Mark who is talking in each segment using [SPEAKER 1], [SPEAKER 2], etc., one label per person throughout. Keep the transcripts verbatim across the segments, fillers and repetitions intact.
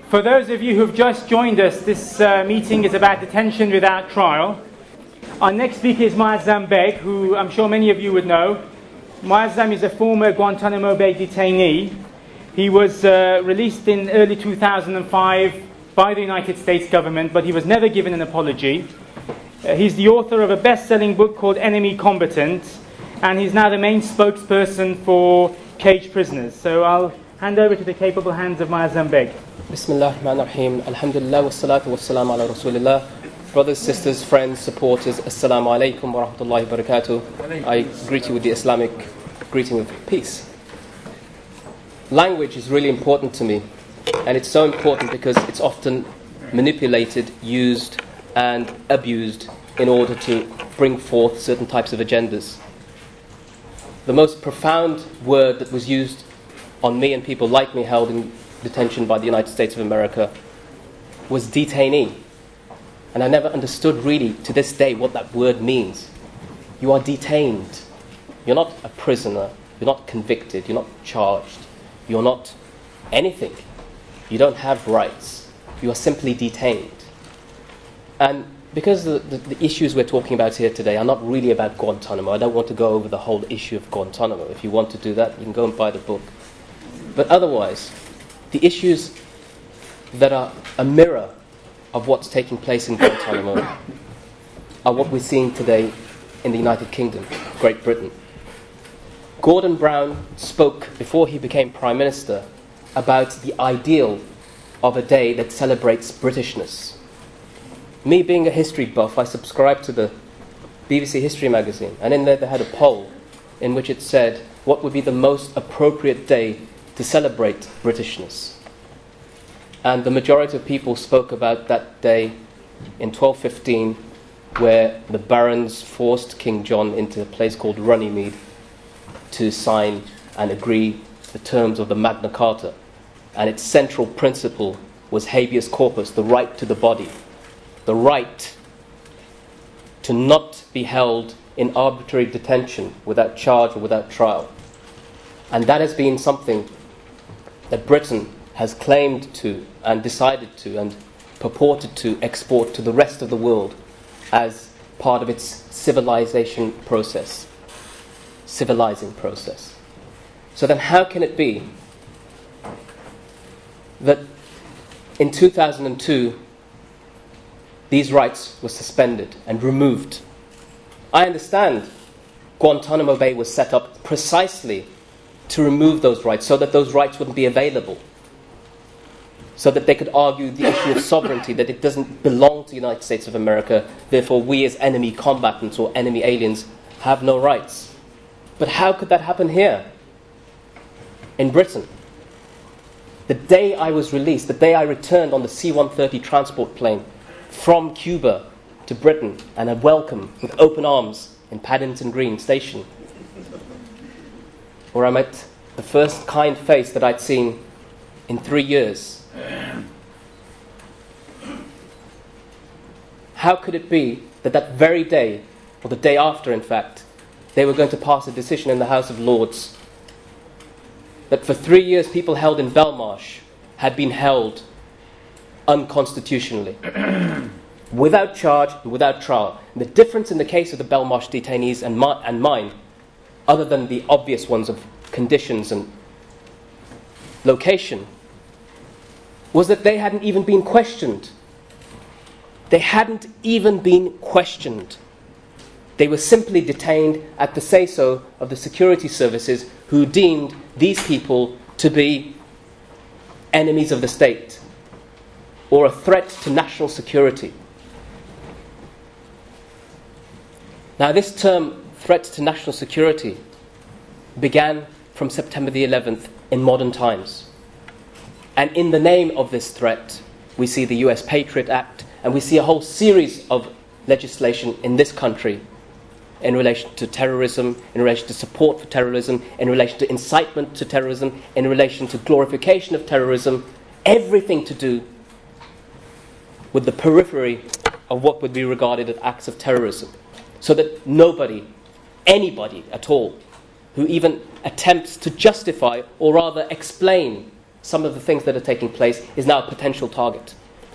[SPEAKER 1] For those of you who've just joined us, this uh, meeting is about detention without trial. Our next speaker is Moazzam Begg, who I'm sure many of you would know. Moazzam is a former Guantanamo Bay detainee. He was uh, released in early two thousand five by the United States government, but he was never given an apology. Uh, he's the author of a best-selling book called Enemy Combatant, and he's now the main spokesperson for caged prisoners. So I'll hand over to the capable hands of Moazzam Begg.
[SPEAKER 2] Bismillah ar-Rahman ar-Rahim. Alhamdulillah wa salatu wa salam ala Rasulillah. Brothers, sisters, friends, supporters, Assalamu alaikum wa rahmatullahi wa barakatuh. I greet you with the Islamic greeting of peace. Language is really important to me, and it's so important because it's often manipulated, used and abused in order to bring forth certain types of agendas. The most profound word that was used on me and people like me held in detention by the United States of America was detainee. And I never understood really to this day what that word means. You are detained. You're not a prisoner. You're not convicted. You're not charged. You're not anything. You don't have rights. You are simply detained. And because the, the, the issues we're talking about here today are not really about Guantanamo, I don't want to go over the whole issue of Guantanamo. If you want to do that, you can go and buy the book. But otherwise, the issues that are a mirror of what's taking place in Guantanamo are what we're seeing today in the United Kingdom, Great Britain. Gordon Brown spoke, before he became Prime Minister, about the ideal of a day that celebrates Britishness. Me being a history buff, I subscribed to the B B C History magazine, and in there they had a poll in which it said what would be the most appropriate day to celebrate Britishness. And the majority of people spoke about that day in twelve fifteen, where the barons forced King John into a place called Runnymede to sign and agree the terms of the Magna Carta. And its central principle was habeas corpus, the right to the body, the right to not be held in arbitrary detention without charge or without trial. And that has been something that Britain has claimed to and decided to and purported to export to the rest of the world as part of its civilization process, civilizing process. So then how can it be that in two thousand two these rights were suspended and removed? I understand Guantanamo Bay was set up precisely to remove those rights so that those rights wouldn't be available, so that they could argue the issue of sovereignty, that it doesn't belong to the United States of America, therefore we as enemy combatants or enemy aliens have no rights. But how could that happen here, in Britain? The day I was released, the day I returned on the C one thirty transport plane from Cuba to Britain, and a welcome with open arms in Paddington Green Station, where I met the first kind face that I'd seen in three years. How could it be that that very day, or the day after in fact, they were going to pass a decision in the House of Lords that for three years people held in Belmarsh had been held unconstitutionally, without charge and without trial. And the difference in the case of the Belmarsh detainees and, my, and mine, other than the obvious ones of conditions and location, was that they hadn't even been questioned. They hadn't even been questioned. They were simply detained at the say-so of the security services, who deemed these people to be enemies of the state or a threat to national security. Now, this term, threat to national security, began from September the eleventh in modern times. And in the name of this threat, we see the U S Patriot Act, and we see a whole series of legislation in this country in relation to terrorism, in relation to support for terrorism, in relation to incitement to terrorism, in relation to glorification of terrorism, everything to do with the periphery of what would be regarded as acts of terrorism. So that nobody, anybody at all, who even attempts to justify or rather explain some of the things that are taking place, is now a potential target.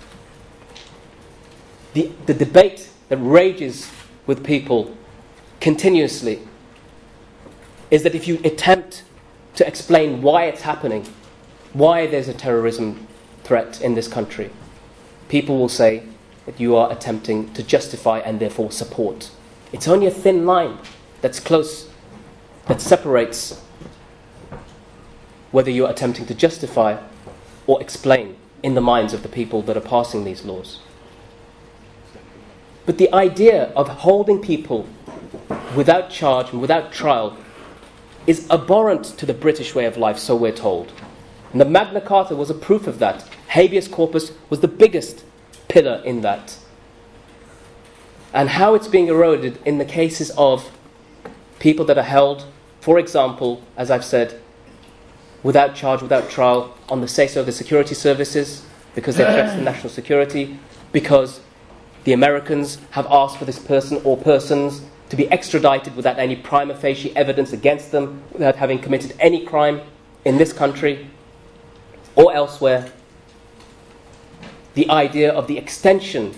[SPEAKER 2] The, the debate that rages with people continuously is that if you attempt to explain why it's happening, why there's a terrorism threat in this country, people will say that you are attempting to justify and therefore support. It's only a thin line that's close, that separates whether you're attempting to justify or explain in the minds of the people that are passing these laws. But the idea of holding people without charge and without trial is abhorrent to the British way of life, so we're told. And the Magna Carta was a proof of that. Habeas corpus was the biggest pillar in that. And how it's being eroded in the cases of people that are held, for example, as I've said, without charge, without trial, on the say-so of the security services, because they threaten national security, because the Americans have asked for this person or persons to be extradited without any prima facie evidence against them, without having committed any crime in this country or elsewhere. The idea of the extension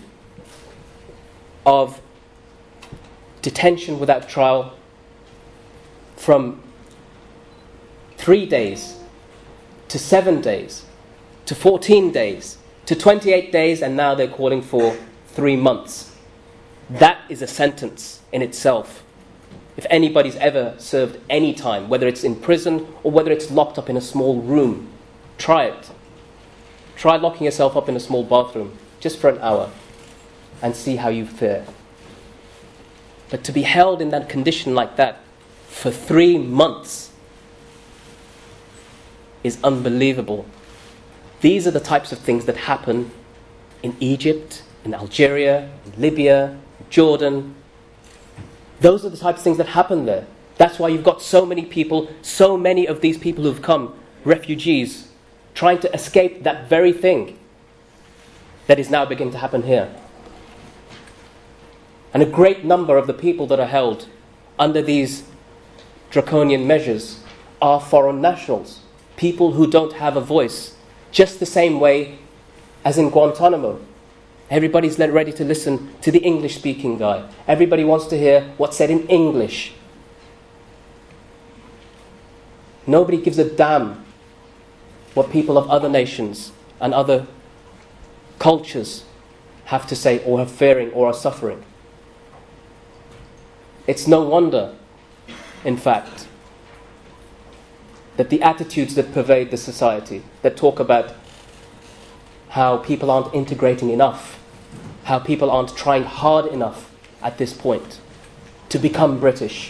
[SPEAKER 2] of detention without trial from three days to seven days to fourteen days to twenty-eight days, and now they're calling for three months. That is a sentence in itself. If anybody's ever served any time, whether it's in prison or whether it's locked up in a small room, try it. Try locking yourself up in a small bathroom just for an hour and see how you fare. But to be held in that condition like that for three months is unbelievable. These are the types of things that happen in Egypt, in Algeria, in Libya, Jordan. Those are the types of things that happen there. That's why you've got so many people, so many of these people who've come, refugees, trying to escape that very thing that is now beginning to happen here. And a great number of the people that are held under these draconian measures are foreign nationals, people who don't have a voice, just the same way as in Guantanamo. Everybody's ready to listen to the English-speaking guy. Everybody wants to hear what's said in English. Nobody gives a damn what people of other nations and other cultures have to say or are fearing or are suffering. It's no wonder, in fact, that the attitudes that pervade the society, that talk about how people aren't integrating enough, how people aren't trying hard enough at this point to become British,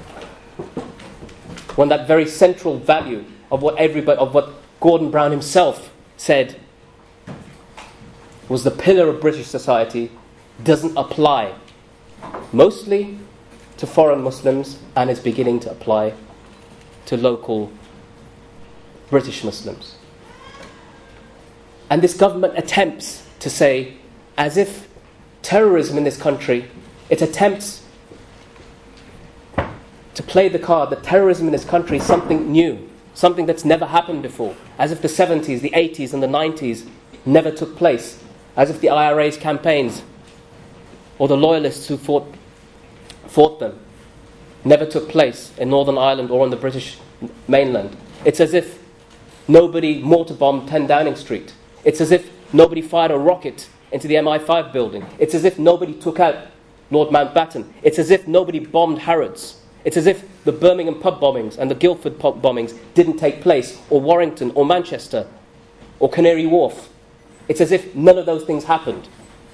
[SPEAKER 2] when that very central value of what everybody, of what Gordon Brown himself said was the pillar of British society, doesn't apply mostly to foreign Muslims and is beginning to apply to local British Muslims. And this government attempts to say, as if terrorism in this country, it attempts to play the card that terrorism in this country is something new, something that's never happened before, as if the seventies, the eighties and the nineties never took place, as if the I R A's campaigns or the loyalists who fought, fought them never took place in Northern Ireland or on the British mainland. It's as if nobody mortar-bombed ten Downing Street. It's as if nobody fired a rocket into the M I five building. It's as if nobody took out Lord Mountbatten. It's as if nobody bombed Harrods. It's as if the Birmingham pub bombings and the Guildford pub bombings didn't take place, or Warrington, or Manchester, or Canary Wharf. It's as if none of those things happened.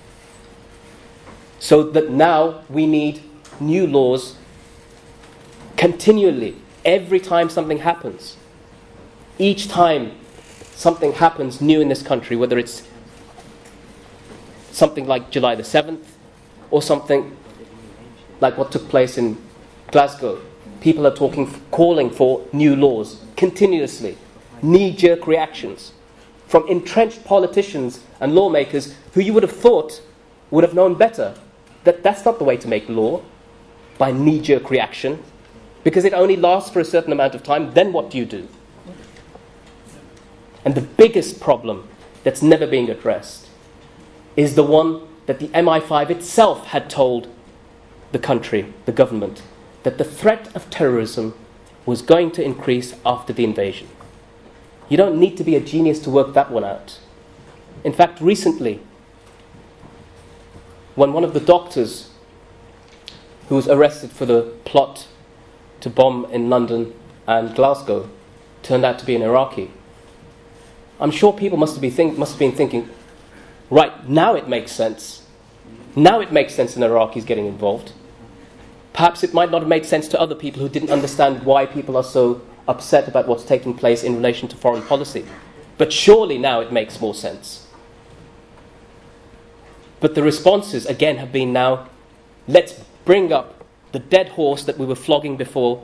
[SPEAKER 2] So that now we need new laws continually, every time something happens. Each time something happens new in this country, whether it's something like July the seventh, or something like what took place in Glasgow, people are talking, calling for new laws continuously. Knee-jerk reactions from entrenched politicians and lawmakers who you would have thought would have known better that that's not the way to make law, by knee-jerk reaction, because it only lasts for a certain amount of time. Then what do you do? And the biggest problem that's never being addressed is the one that the M I five itself had told the country, the government, that the threat of terrorism was going to increase after the invasion. You don't need to be a genius to work that one out. In fact, recently, when one of the doctors who was arrested for the plot to bomb in London and Glasgow turned out to be an Iraqi, I'm sure people must have been, think, must have been thinking, right, now it makes sense. Now it makes sense an Iraqis getting involved. Perhaps it might not have made sense to other people who didn't understand why people are so upset about what's taking place in relation to foreign policy. But surely now it makes more sense. But the responses, again, have been now, let's bring up the dead horse that we were flogging before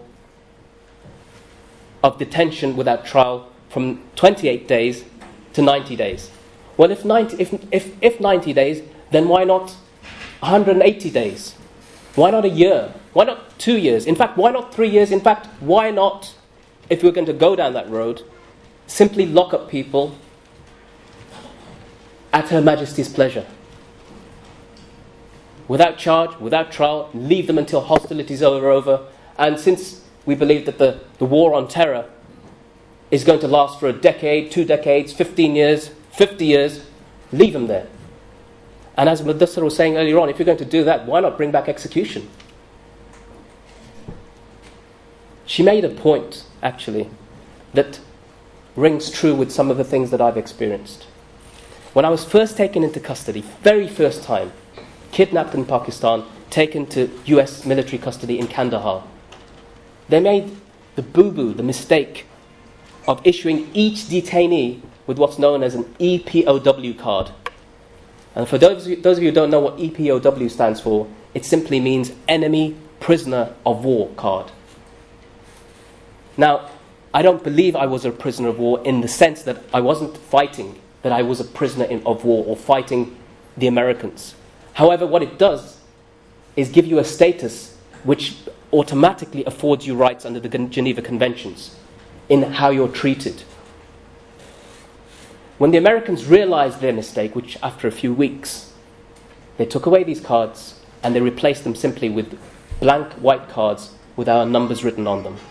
[SPEAKER 2] of detention without trial from twenty-eight days to ninety days. Well, if ninety, if, if, if ninety days, then why not one hundred eighty days? Why not a year? Why not two years? In fact, why not three years? In fact, why not, if we're going to go down that road, simply lock up people at Her Majesty's pleasure? Without charge, without trial, leave them until hostilities are over. And since we believe that the, the war on terror is going to last for a decade, two decades, fifteen years, fifty years, leave them there. And as Mudassir was saying earlier on, if you're going to do that, why not bring back execution? She made a point, actually, that rings true with some of the things that I've experienced. When I was first taken into custody, very first time, kidnapped in Pakistan, taken to U S military custody in Kandahar, they made the boo-boo, the mistake, of issuing each detainee with what's known as an E P O W card. And for those of you, those of you who don't know what E P O W stands for, it simply means Enemy Prisoner of War card. Now, I don't believe I was a prisoner of war in the sense that I wasn't fighting, that I was a prisoner in, of war or fighting the Americans. However, what it does is give you a status which automatically affords you rights under the Geneva Conventions in how you're treated. When the Americans realized their mistake, which after a few weeks, they took away these cards and they replaced them simply with blank white cards with our numbers written on them.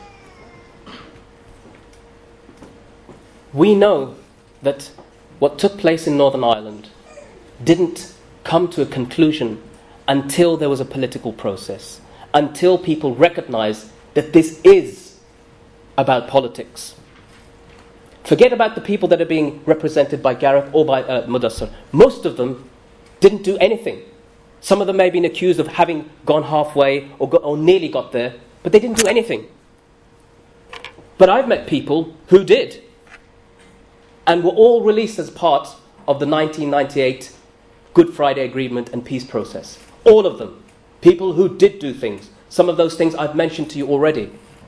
[SPEAKER 2] We know that what took place in Northern Ireland didn't come to a conclusion until there was a political process, until people recognized that this is about politics. Forget about the people that are being represented by Gareth or by uh, Mudassir. Most of them didn't do anything. Some of them may have been accused of having gone halfway or, go, or nearly got there, but they didn't do anything. But I've met people who did, and were all released as part of the nineteen ninety-eight Good Friday Agreement and peace process. All of them. People who did do things. Some of those things I've mentioned to you already.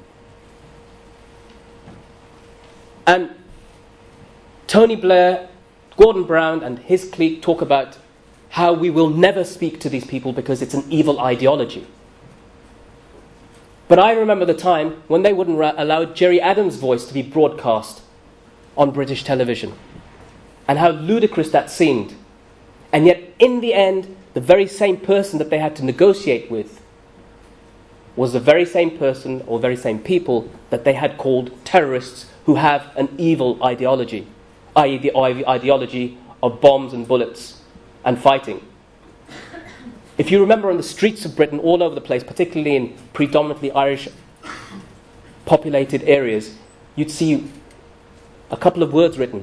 [SPEAKER 2] And Tony Blair, Gordon Brown and his clique talk about how we will never speak to these people because it's an evil ideology. But I remember the time when they wouldn't ra- allow Gerry Adams' voice to be broadcast on British television, and how ludicrous that seemed. And yet, in the end, the very same person that they had to negotiate with was the very same person or very same people that they had called terrorists who have an evil ideology, that is the ideology of bombs and bullets and fighting. If you remember on the streets of Britain, all over the place, particularly in predominantly Irish populated areas, you'd see a couple of words written.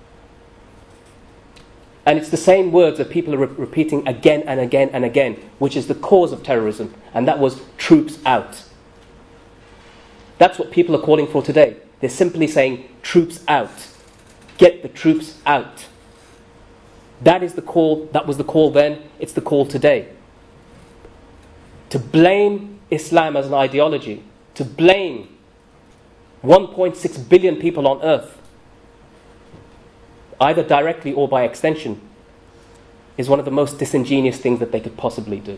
[SPEAKER 2] And it's the same words that people are re- repeating again and again and again, which is the cause of terrorism, and that was troops out. That's what people are calling for today. They're simply saying troops out. Get the troops out. That is the call, that was the call then, it's the call today. To blame Islam as an ideology, to blame one point six billion people on earth, either directly or by extension, is one of the most disingenuous things that they could possibly do.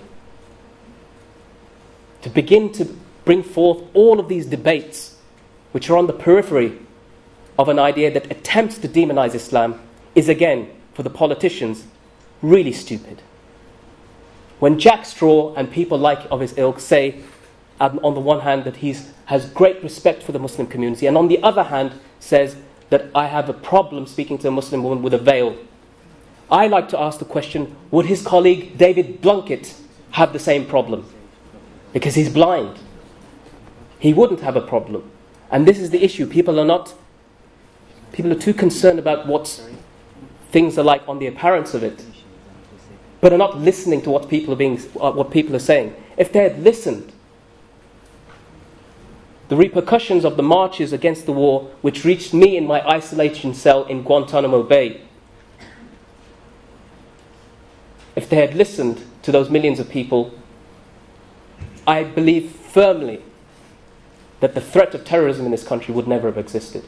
[SPEAKER 2] To begin to bring forth all of these debates, which are on the periphery of an idea that attempts to demonize Islam is, again, for the politicians, really stupid. When Jack Straw and people like of his ilk say, um, on the one hand, that he has great respect for the Muslim community, and on the other hand, says that I have a problem speaking to a Muslim woman with a veil, I like to ask the question, would his colleague David Blunkett have the same problem? Because he's blind. He wouldn't have a problem. And this is the issue. People are not, people are too concerned about what things are like on the appearance of it, but are not listening to what people are being, uh, what people are saying. If they had listened, the repercussions of the marches against the war, which reached me in my isolation cell in Guantanamo Bay, if they had listened to those millions of people, I believe firmly that the threat of terrorism in this country would never have existed.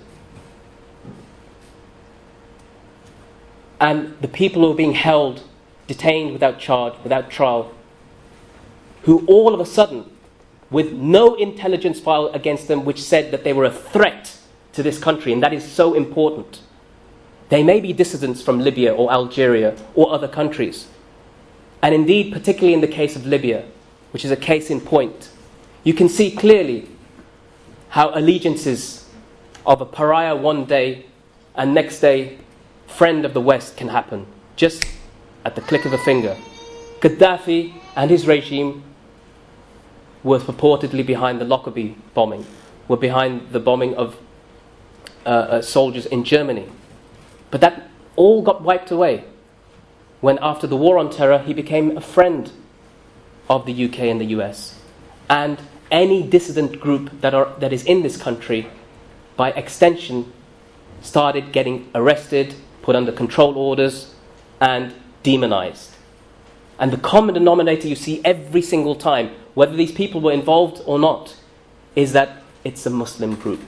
[SPEAKER 2] And the people who are being held, detained without charge, without trial, who all of a sudden, with no intelligence file against them which said that they were a threat to this country, and that is so important. They may be dissidents from Libya or Algeria or other countries. And indeed, particularly in the case of Libya, which is a case in point, you can see clearly how allegiances of a pariah one day and next day friend of the West can happen, just at the click of a finger. Gaddafi and his regime were purportedly behind the Lockerbie bombing, were behind the bombing of uh, uh, soldiers in Germany. But that all got wiped away when, after the war on terror, he became a friend of the U K and the U S. And any dissident group that are that is in this country, by extension, started getting arrested, put under control orders, and demonized. And the common denominator you see every single time, whether these people were involved or not, is that it's a Muslim group.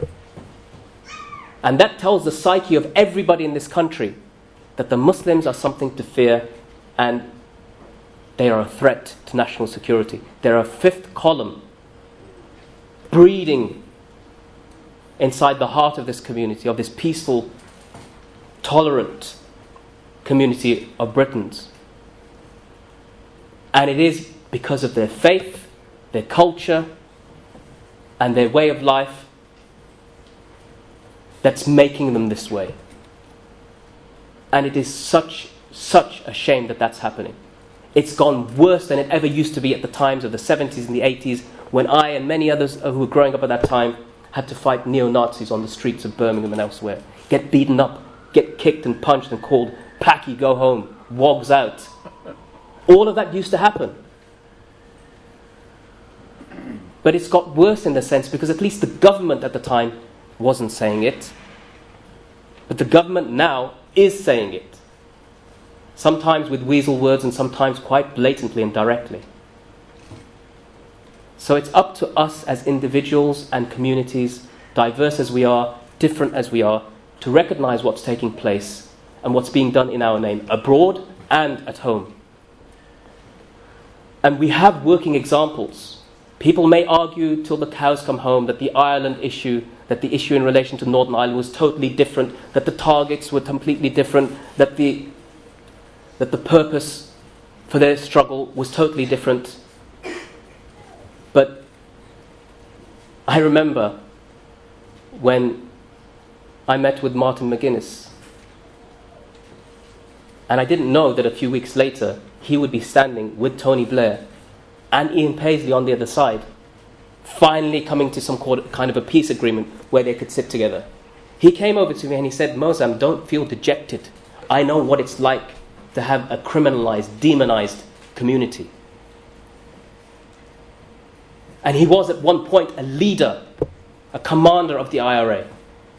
[SPEAKER 2] And that tells the psyche of everybody in this country that the Muslims are something to fear, and they are a threat to national security. They're a fifth column breeding inside the heart of this community, of this peaceful, tolerant community of Britons. And it is because of their faith, their culture, and their way of life that's making them this way. And it is such, such a shame that that's happening. It's gone worse than it ever used to be at the times of the seventies and the eighties, when I and many others who were growing up at that time had to fight neo-Nazis on the streets of Birmingham and elsewhere. Get beaten up, get kicked and punched and called, "Packy, go home, wogs out." All of that used to happen. But it's got worse in the sense because at least the government at the time wasn't saying it. But the government now is saying it. Sometimes with weasel words and sometimes quite blatantly and directly. So it's up to us as individuals and communities, diverse as we are, different as we are, to recognize what's taking place and what's being done in our name, abroad and at home. And we have working examples. People may argue till the cows come home that the Ireland issue, that the issue in relation to Northern Ireland was totally different, that the targets were completely different, that the that the purpose for their struggle was totally different. But I remember when I met with Martin McGuinness, and I didn't know that a few weeks later he would be standing with Tony Blair and Ian Paisley on the other side, finally coming to some kind of a peace agreement where they could sit together. He came over to me and he said, "Mozam, don't feel dejected. I know what it's like to have a criminalized, demonized community." And he was at one point a leader, a commander of the I R A.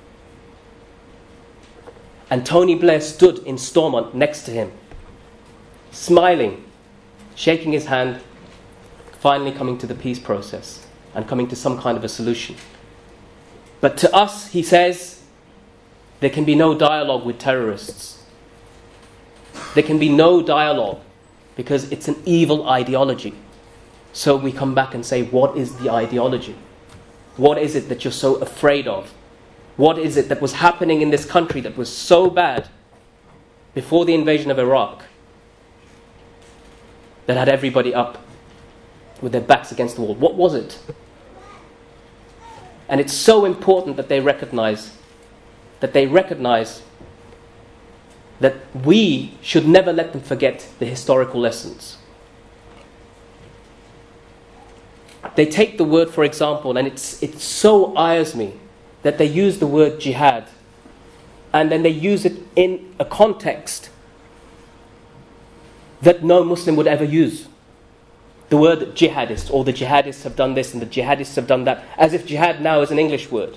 [SPEAKER 2] And Tony Blair stood in Stormont next to him, smiling, shaking his hand, finally coming to the peace process and coming to some kind of a solution. But to us, he says, there can be no dialogue with terrorists. There can be no dialogue because it's an evil ideology. So we come back and say, what is the ideology? What is it that you're so afraid of? What is it that was happening in this country that was so bad before the invasion of Iraq that had everybody up with their backs against the wall? What was it? And it's so important that they recognize that they recognize that we should never let them forget the historical lessons. They take the word, for example, and it's it so ires me that they use the word jihad, and then they use it in a context that no Muslim would ever use. The word jihadist, or the jihadists have done this and the jihadists have done that, as if jihad now is an English word.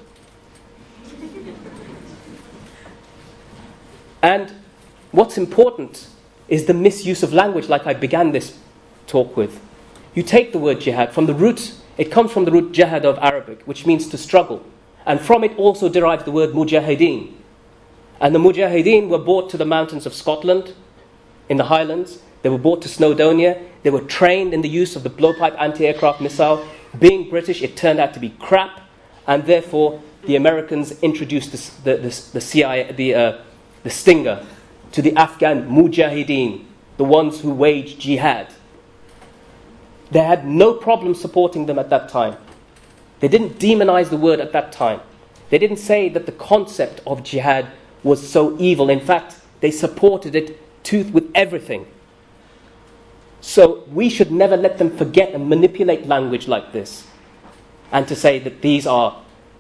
[SPEAKER 2] And what's important is the misuse of language, like I began this talk with. You take the word jihad from the root, it comes from the root jahad of Arabic, which means to struggle. And from it also derives the word mujahideen. And the mujahideen were brought to the mountains of Scotland, in the Highlands. They were brought to Snowdonia. They were trained in the use of the blowpipe anti-aircraft missile. Being British, it turned out to be crap. And therefore, the Americans introduced the, the, the, the C I A, the, uh, the Stinger, to the Afghan mujahideen, the ones who waged jihad. They had no problem supporting them at that time. They didn't demonize the word at that time. They didn't say that the concept of jihad was so evil. In fact, they supported it tooth with everything. So we should never let them forget and manipulate language like this, and to say that these are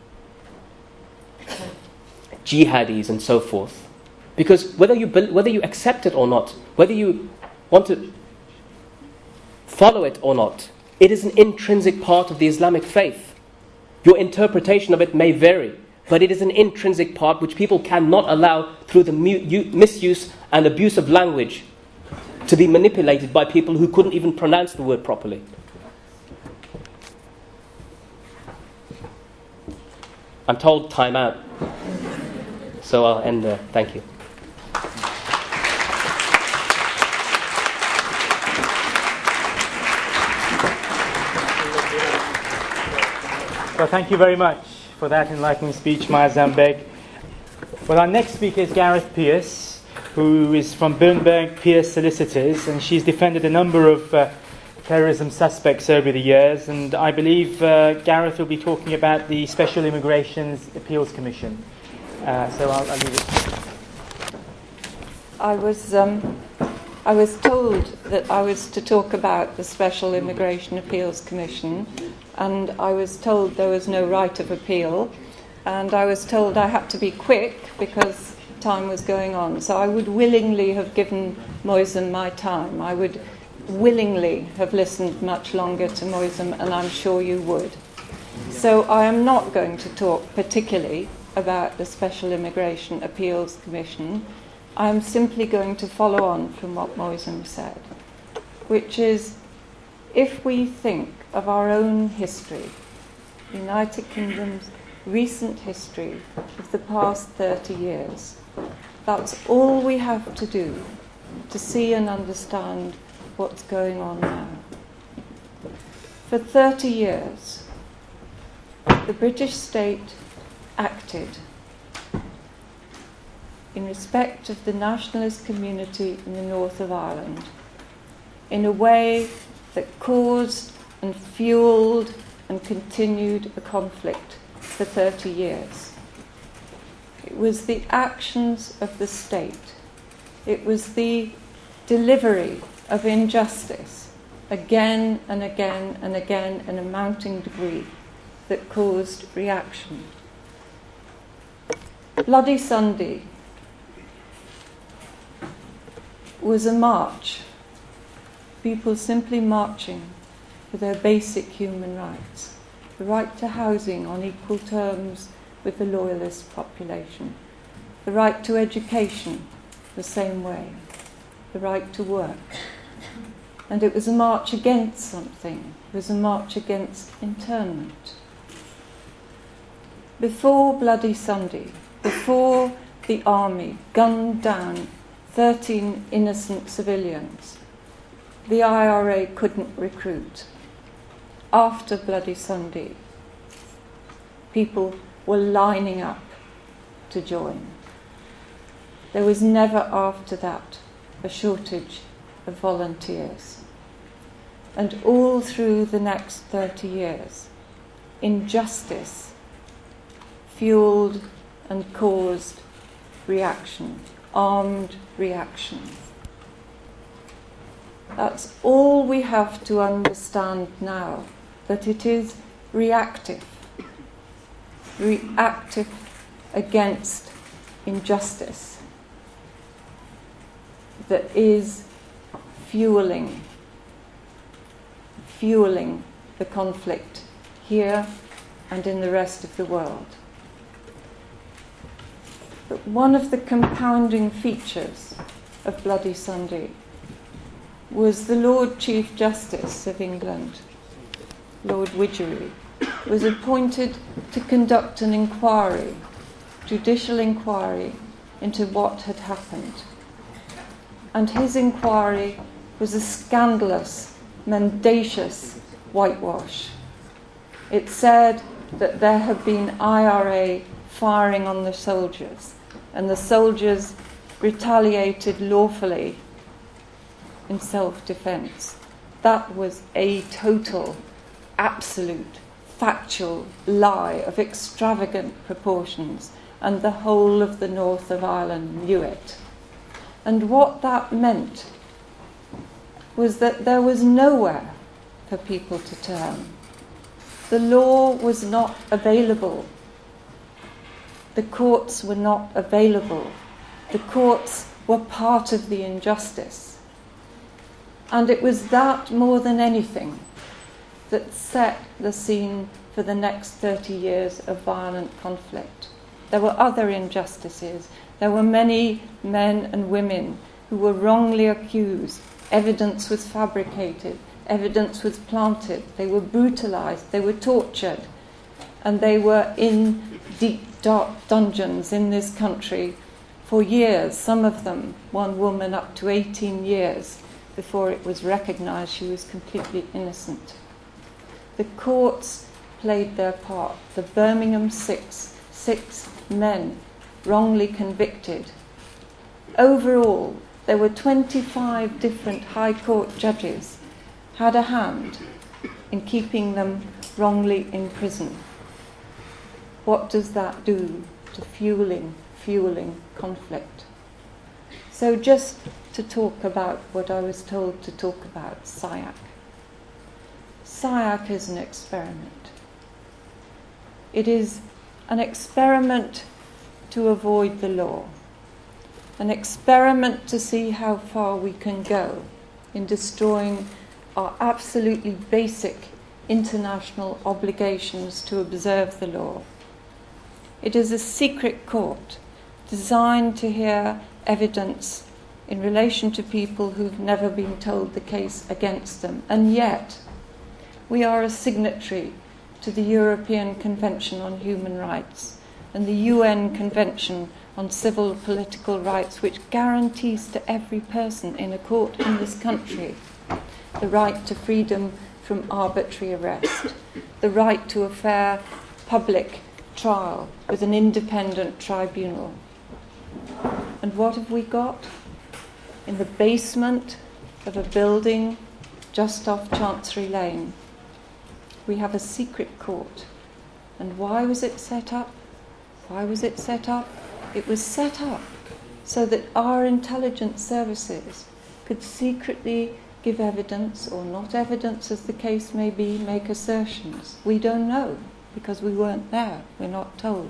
[SPEAKER 2] jihadis and so forth. Because whether you whether you accept it or not, whether you want to follow it or not, it is an intrinsic part of the Islamic faith. Your interpretation of it may vary, but it is an intrinsic part which people cannot allow through the mu- misuse and abuse of language to be manipulated by people who couldn't even pronounce the word properly. I'm told time out, so I'll end there. Thank you.
[SPEAKER 1] Well, thank you very much for that enlightening speech, Maazam Beg. Well, our next speaker is Gareth Pierce, who is from Birnberg Pierce Solicitors, and she's defended a number of uh, terrorism suspects over the years, and I believe uh, Gareth will be talking about the Special Immigration Appeals Commission. Uh, so I'll, I'll leave it.
[SPEAKER 3] I was um, I was told that I was to talk about the Special Immigration Appeals Commission, and I was told there was no right of appeal, and I was told I had to be quick because time was going on. So I would willingly have given Moisem my time. I would willingly have listened much longer to Moisem, and I'm sure you would. So I am not going to talk particularly about the Special Immigration Appeals Commission. I am simply going to follow on from what Moisem said, which is, if we think of our own history, the United Kingdom's recent history of the past thirty years, that's all we have to do to see and understand what's going on now. For thirty years, the British state acted in respect of the nationalist community in the north of Ireland in a way that caused and fueled and continued the conflict for thirty years. It was the actions of the state. It was the delivery of injustice again and again and again in a mounting degree that caused reaction. Bloody Sunday was a march, people simply marching for their basic human rights, the right to housing on equal terms with the loyalist population, the right to education the same way, the right to work. And it was a march against something. It was a march against internment. Before Bloody Sunday, before the army gunned down thirteen innocent civilians, the I R A couldn't recruit. After Bloody Sunday, people were lining up to join. There was never after that a shortage of volunteers. And all through the next thirty years, injustice fueled and caused reaction, armed reaction. That's all we have to understand now, that it is reactive, reactive against injustice that is fueling, fueling the conflict here and in the rest of the world. But one of the compounding features of Bloody Sunday was the Lord Chief Justice of England, Lord Widgery, was appointed to conduct an inquiry, judicial inquiry, into what had happened. And his inquiry was a scandalous, mendacious whitewash. It said that there had been I R A firing on the soldiers, and the soldiers retaliated lawfully in self-defense. That was a total, absolute, factual lie of extravagant proportions, and the whole of the north of Ireland knew it. And what that meant was that there was nowhere for people to turn. The law was not available. The courts were not available. The courts were part of the injustice. And it was that, more than anything, that set the scene for the next thirty years of violent conflict. There were other injustices. There were many men and women who were wrongly accused. Evidence was fabricated. Evidence was planted. They were brutalized. They were tortured. And they were in deep, dark dungeons in this country for years. Some of them, one woman up to eighteen years, before it was recognized she was completely innocent. The courts played their part. The Birmingham Six, six men wrongly convicted. Overall, there were twenty-five different High Court judges had a hand in keeping them wrongly in prison. What does that do to fueling, fueling conflict? So just to talk about what I was told to talk about, S I A C. S I A C is an experiment. It is an experiment to avoid the law, an experiment to see how far we can go in destroying our absolutely basic international obligations to observe the law. It is a secret court designed to hear evidence in relation to people who've never been told the case against them. And yet, we are a signatory to the European Convention on Human Rights and the U N Convention on Civil Political Rights, which guarantees to every person in a court in this country the right to freedom from arbitrary arrest, the right to a fair public trial with an independent tribunal. And what have we got? In the basement of a building just off Chancery Lane, we have a secret court. And why was it set up? Why was it set up? It was set up so that our intelligence services could secretly give evidence, or not evidence as the case may be, make assertions. We don't know, because we weren't there. We're not told.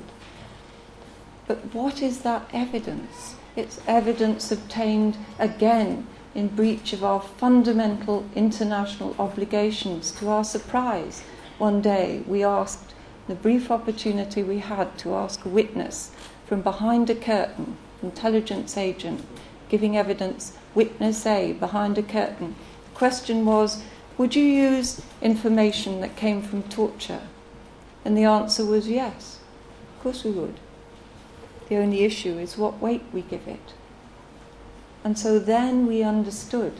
[SPEAKER 3] But what is that evidence? It's evidence obtained, again, in breach of our fundamental international obligations. To our surprise, one day we asked, the brief opportunity we had to ask a witness from behind a curtain, intelligence agent, giving evidence, witness A, behind a curtain. The question was, would you use information that came from torture? And the answer was yes, of course we would. The only issue is what weight we give it. And so then we understood,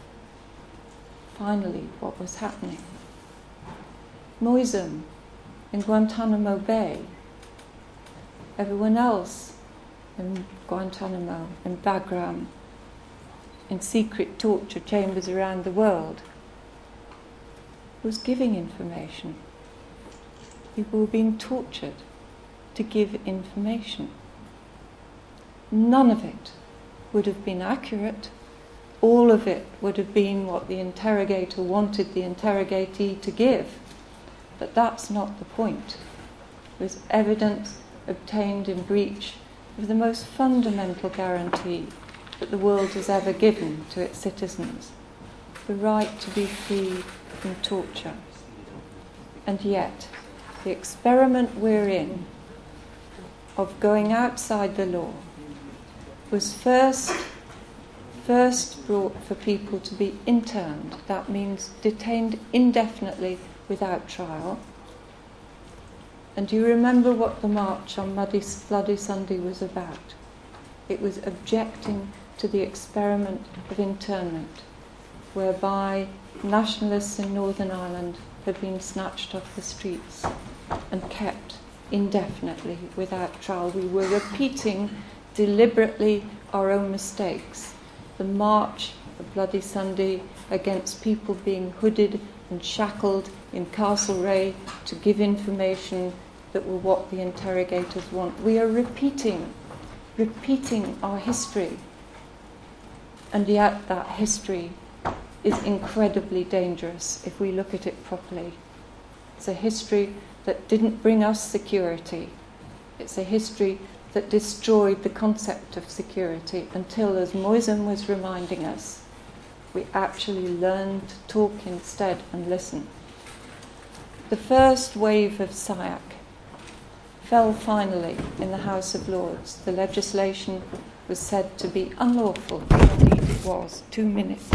[SPEAKER 3] finally, what was happening. Moisum in Guantanamo Bay everyone else in Guantanamo, in Bagram, in secret torture chambers around the world, was giving information. People were being tortured to give information. None of it would have been accurate. All of it would have been what the interrogator wanted the interrogatee to give. But that's not the point. It was evidence obtained in breach of the most fundamental guarantee that the world has ever given to its citizens, the right to be free from torture. And yet, the experiment we're in of going outside the law was first first brought for people to be interned. That means detained indefinitely without trial. And do you remember what the march on Muddy, Bloody Sunday was about? It was objecting to the experiment of internment, whereby nationalists in Northern Ireland had been snatched off the streets and kept indefinitely without trial. We were repeating deliberately our own mistakes. The march of Bloody Sunday against people being hooded and shackled in Castlereagh to give information that were what the interrogators want. We are repeating, repeating our history. And yet that history is incredibly dangerous if we look at it properly. It's a history that didn't bring us security. It's a history that destroyed the concept of security until, as Moism was reminding us, we actually learned to talk instead and listen. The first wave of S I A C fell finally in the House of Lords. The legislation was said to be unlawful. Indeed it was. Two minutes.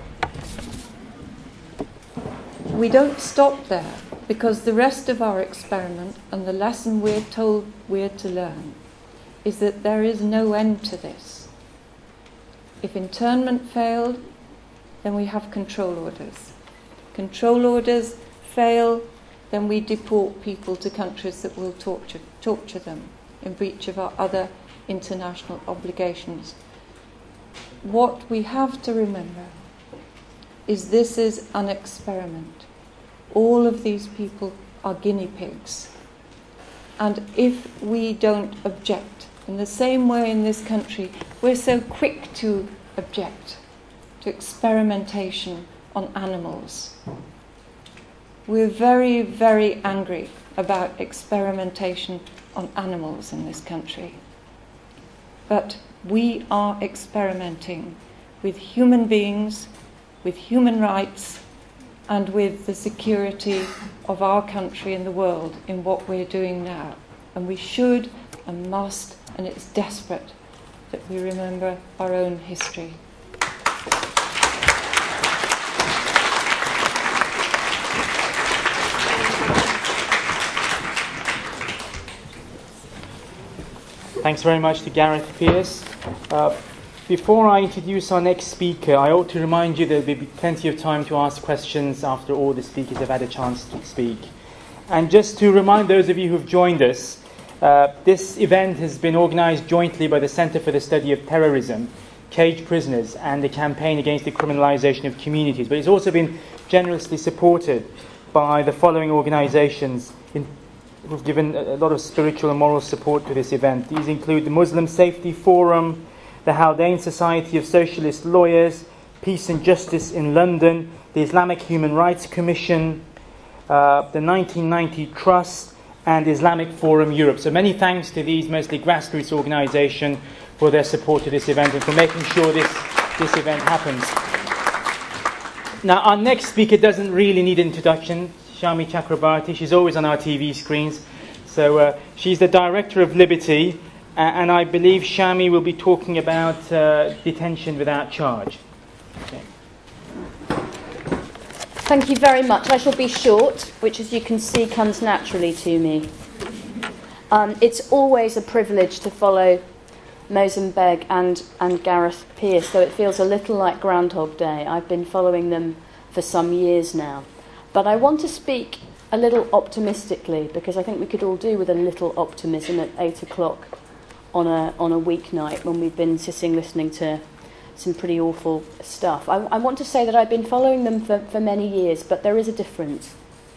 [SPEAKER 3] We don't stop there, because the rest of our experiment and the lesson we're told we're to learn is that there is no end to this. If internment failed, then we have control orders. Control orders fail, then we deport people to countries that will torture, torture them in breach of our other international obligations. What we have to remember is this is an experiment. All of these people are guinea pigs. And if we don't object, in the same way in this country, we're so quick to object to experimentation on animals. We're very, very angry about experimentation on animals in this country. But we are experimenting with human beings, with human rights, and with the security of our country and the world in what we're doing now. And we should and must, and it's desperate that we remember our own history.
[SPEAKER 1] Thanks very much to Gareth Peirce. Uh, before I introduce our next speaker, I ought to remind you that there will be plenty of time to ask questions after all the speakers have had a chance to speak. And just to remind those of you who've joined us, uh, this event has been organised jointly by the Centre for the Study of Terrorism, Caged Prisoners, and the Campaign Against the Criminalisation of Communities. But it's also been generously supported by the following organisations in who've given a lot of spiritual and moral support to this event. These include the Muslim Safety Forum, the Haldane Society of Socialist Lawyers, Peace and Justice in London, the Islamic Human Rights Commission, uh, the nineteen ninety Trust, and Islamic Forum Europe. So many thanks to these mostly grassroots organisations for their support to this event and for making sure this, this event happens. Now, our next speaker doesn't really need introduction. Shami Chakrabarti, she's always on our T V screens. So uh, she's the Director of Liberty, uh, and I believe Shami will be talking about uh, detention without charge. Okay.
[SPEAKER 4] Thank you very much. I shall be short, which as you can see comes naturally to me. Um, it's always a privilege to follow Moism Beg and, and Gareth Peirce, though it feels a little like Groundhog Day. I've been following them for some years now. But I want to speak a little optimistically, because I think we could all do with a little optimism at eight o'clock on a on a weeknight when we've been sitting listening to some pretty awful stuff. I, I want to say that I've been following them for, for many years, but there is a difference.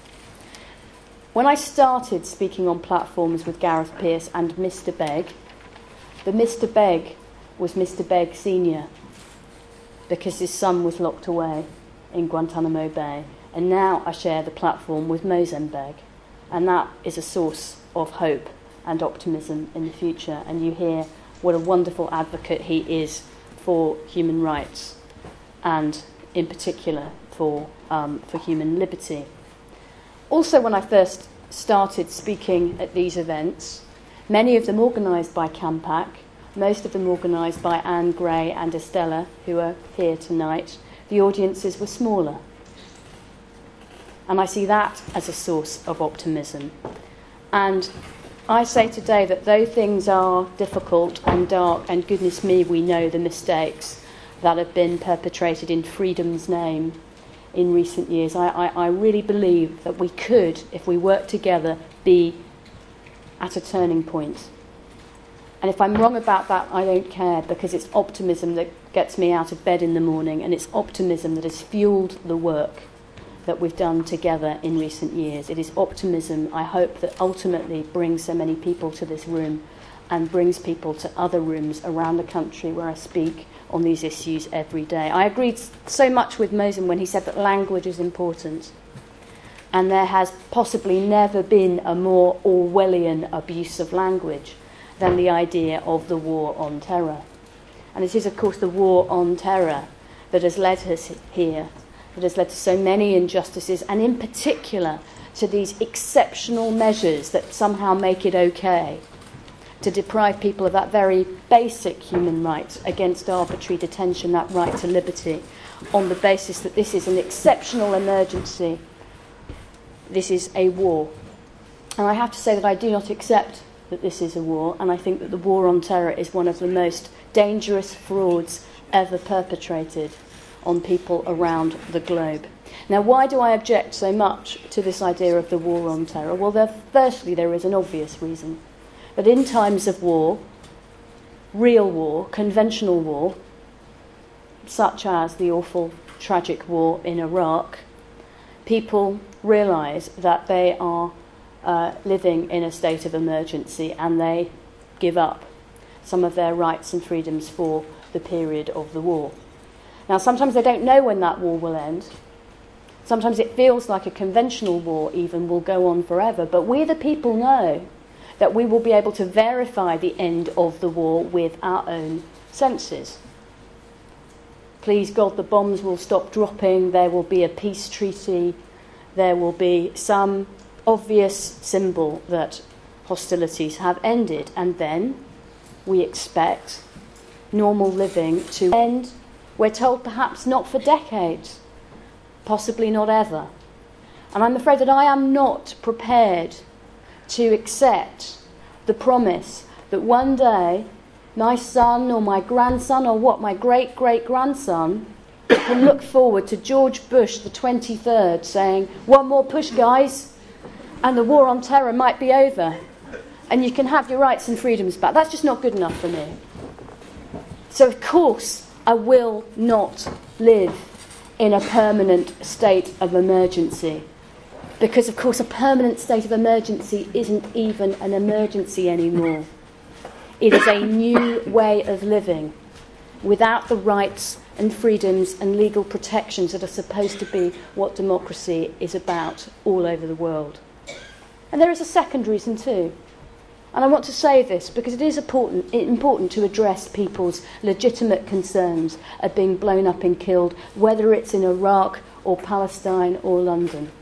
[SPEAKER 4] When I started speaking on platforms with Gareth Peirce and Mister Begg, the Mister Begg was Mister Begg Senior, because his son was locked away in Guantanamo Bay. And now I share the platform with Mozambique, and that is a source of hope and optimism in the future. And you hear what a wonderful advocate he is for human rights, and in particular for um, for human liberty. Also, when I first started speaking at these events, many of them organised by CAMPAC, most of them organised by Anne Gray and Estella, who are here tonight, the audiences were smaller. And I see that as a source of optimism. And I say today that though things are difficult and dark, and goodness me, we know the mistakes that have been perpetrated in freedom's name in recent years, I, I, I really believe that we could, if we work together, be at a turning point. And if I'm wrong about that, I don't care, because it's optimism that gets me out of bed in the morning, and it's optimism that has fueled the work that we've done together in recent years. It is optimism, I hope, that ultimately brings so many people to this room and brings people to other rooms around the country where I speak on these issues every day. I agreed so much with Mosen when he said that language is important, and there has possibly never been a more Orwellian abuse of language than the idea of the war on terror. And it is, of course, the war on terror that has led us here, that has led to so many injustices, and in particular to these exceptional measures that somehow make it okay to deprive people of that very basic human right against arbitrary detention, that right to liberty, on the basis that this is an exceptional emergency. This is a war. And I have to say that I do not accept that this is a war, and I think that the war on terror is one of the most dangerous frauds ever perpetrated on people around the globe. Now, why do I object so much to this idea of the war on terror? Well, there, firstly, there is an obvious reason. That in times of war, real war, conventional war, such as the awful, tragic war in Iraq, people realise that they are uh, living in a state of emergency, and they give up some of their rights and freedoms for the period of the war. Now, sometimes they don't know when that war will end. Sometimes it feels like a conventional war even will go on forever. But we, the people, know that we will be able to verify the end of the war with our own senses. Please God, the bombs will stop dropping. There will be a peace treaty. There will be some obvious symbol that hostilities have ended. And then we expect normal living to end. We're told perhaps not for decades, possibly not ever. And I'm afraid that I am not prepared to accept the promise that one day my son or my grandson, or what, my great-great-grandson, can look forward to George Bush the twenty-third saying, "One more push, guys, and the war on terror might be over, and you can have your rights and freedoms back." That's just not good enough for me. So, of course, I will not live in a permanent state of emergency. Because, of course, a permanent state of emergency isn't even an emergency anymore. It is a new way of living without the rights and freedoms and legal protections that are supposed to be what democracy is about all over the world. And there is a second reason too. And I want to say this because it is important, important to address people's legitimate concerns of being blown up and killed, whether it's in Iraq or Palestine or London.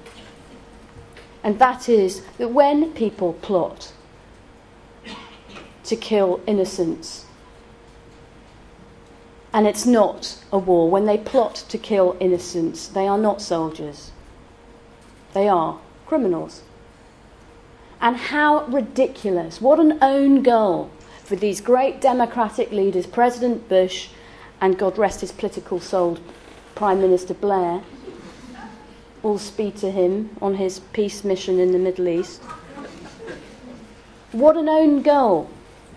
[SPEAKER 4] And that is that when people plot to kill innocents, and it's not a war, when they plot to kill innocents, they are not soldiers. They are criminals. And how ridiculous, what an own goal for these great democratic leaders, President Bush and, God rest his political soul, Prime Minister Blair, all speed to him on his peace mission in the Middle East. What an own goal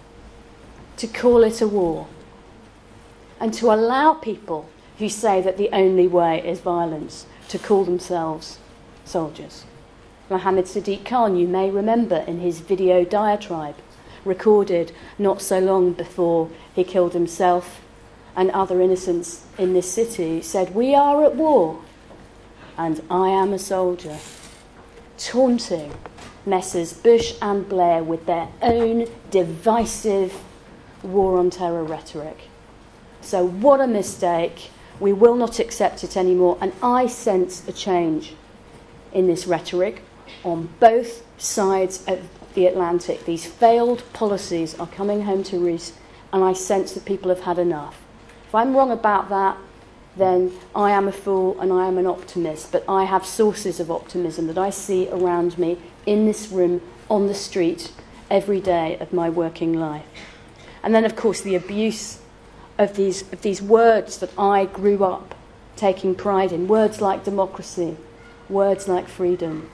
[SPEAKER 4] to call it a war and to allow people who say that the only way is violence to call themselves soldiers. Mohammed Sadiq Khan, you may remember in his video diatribe, recorded not so long before he killed himself and other innocents in this city, said, "We are at war and I am a soldier," taunting Messrs Bush and Blair with their own divisive war on terror rhetoric. So what a mistake. We will not accept it anymore, and I sense a change in this rhetoric on both sides of the Atlantic. These failed policies are coming home to roost, and I sense that people have had enough. If I'm wrong about that, then I am a fool and I am an optimist, but I have sources of optimism that I see around me in this room, on the street, every day of my working life. And then, of course, the abuse of these, of these words that I grew up taking pride in, words like democracy, words like freedom.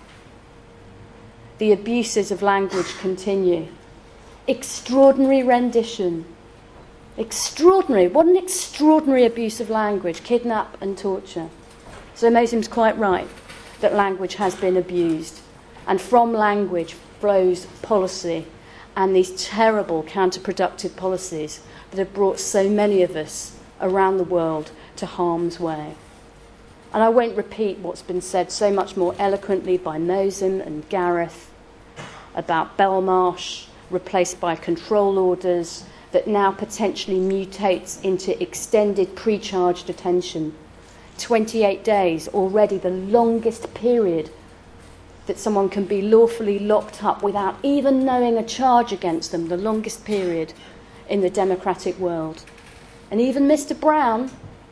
[SPEAKER 4] The abuses of language continue. Extraordinary rendition. Extraordinary. What an extraordinary abuse of language. Kidnap and torture. So Mosim's quite right that language has been abused. And from language flows policy and these terrible counterproductive policies that have brought so many of us around the world to harm's way. And I won't repeat what's been said so much more eloquently by Mosim and Gareth about Belmarsh, replaced by control orders, that now potentially mutates into extended pre-charge detention. twenty-eight days, already the longest period that someone can be lawfully locked up without even knowing a charge against them, the longest period in the democratic world. And even Mister Brown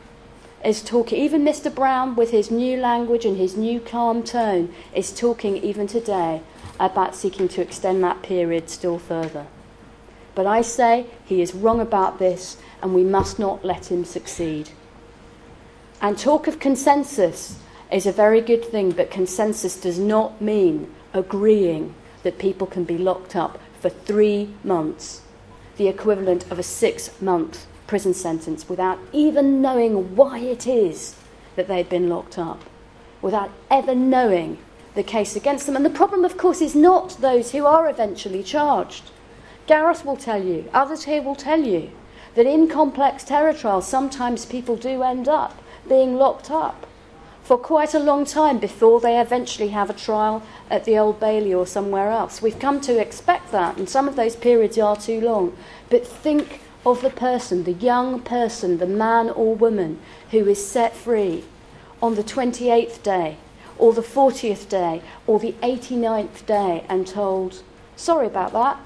[SPEAKER 4] is talking, even Mister Brown with his new language and his new calm tone is talking even today about seeking to extend that period still further. But I say he is wrong about this and we must not let him succeed. And talk of consensus is a very good thing, but consensus does not mean agreeing that people can be locked up for three months, the equivalent of a six-month prison sentence, without even knowing why it is that they've been locked up, without ever knowing the case against them. And the problem, of course, is not those who are eventually charged. Gareth will tell you, others here will tell you, that in complex terror trials, sometimes people do end up being locked up for quite a long time before they eventually have a trial at the Old Bailey or somewhere else. We've come to expect that, and some of those periods are too long. But think of the person, the young person, the man or woman who is set free on the twenty-eighth day, or the fortieth day, or the eighty-ninth day, and told, sorry about that,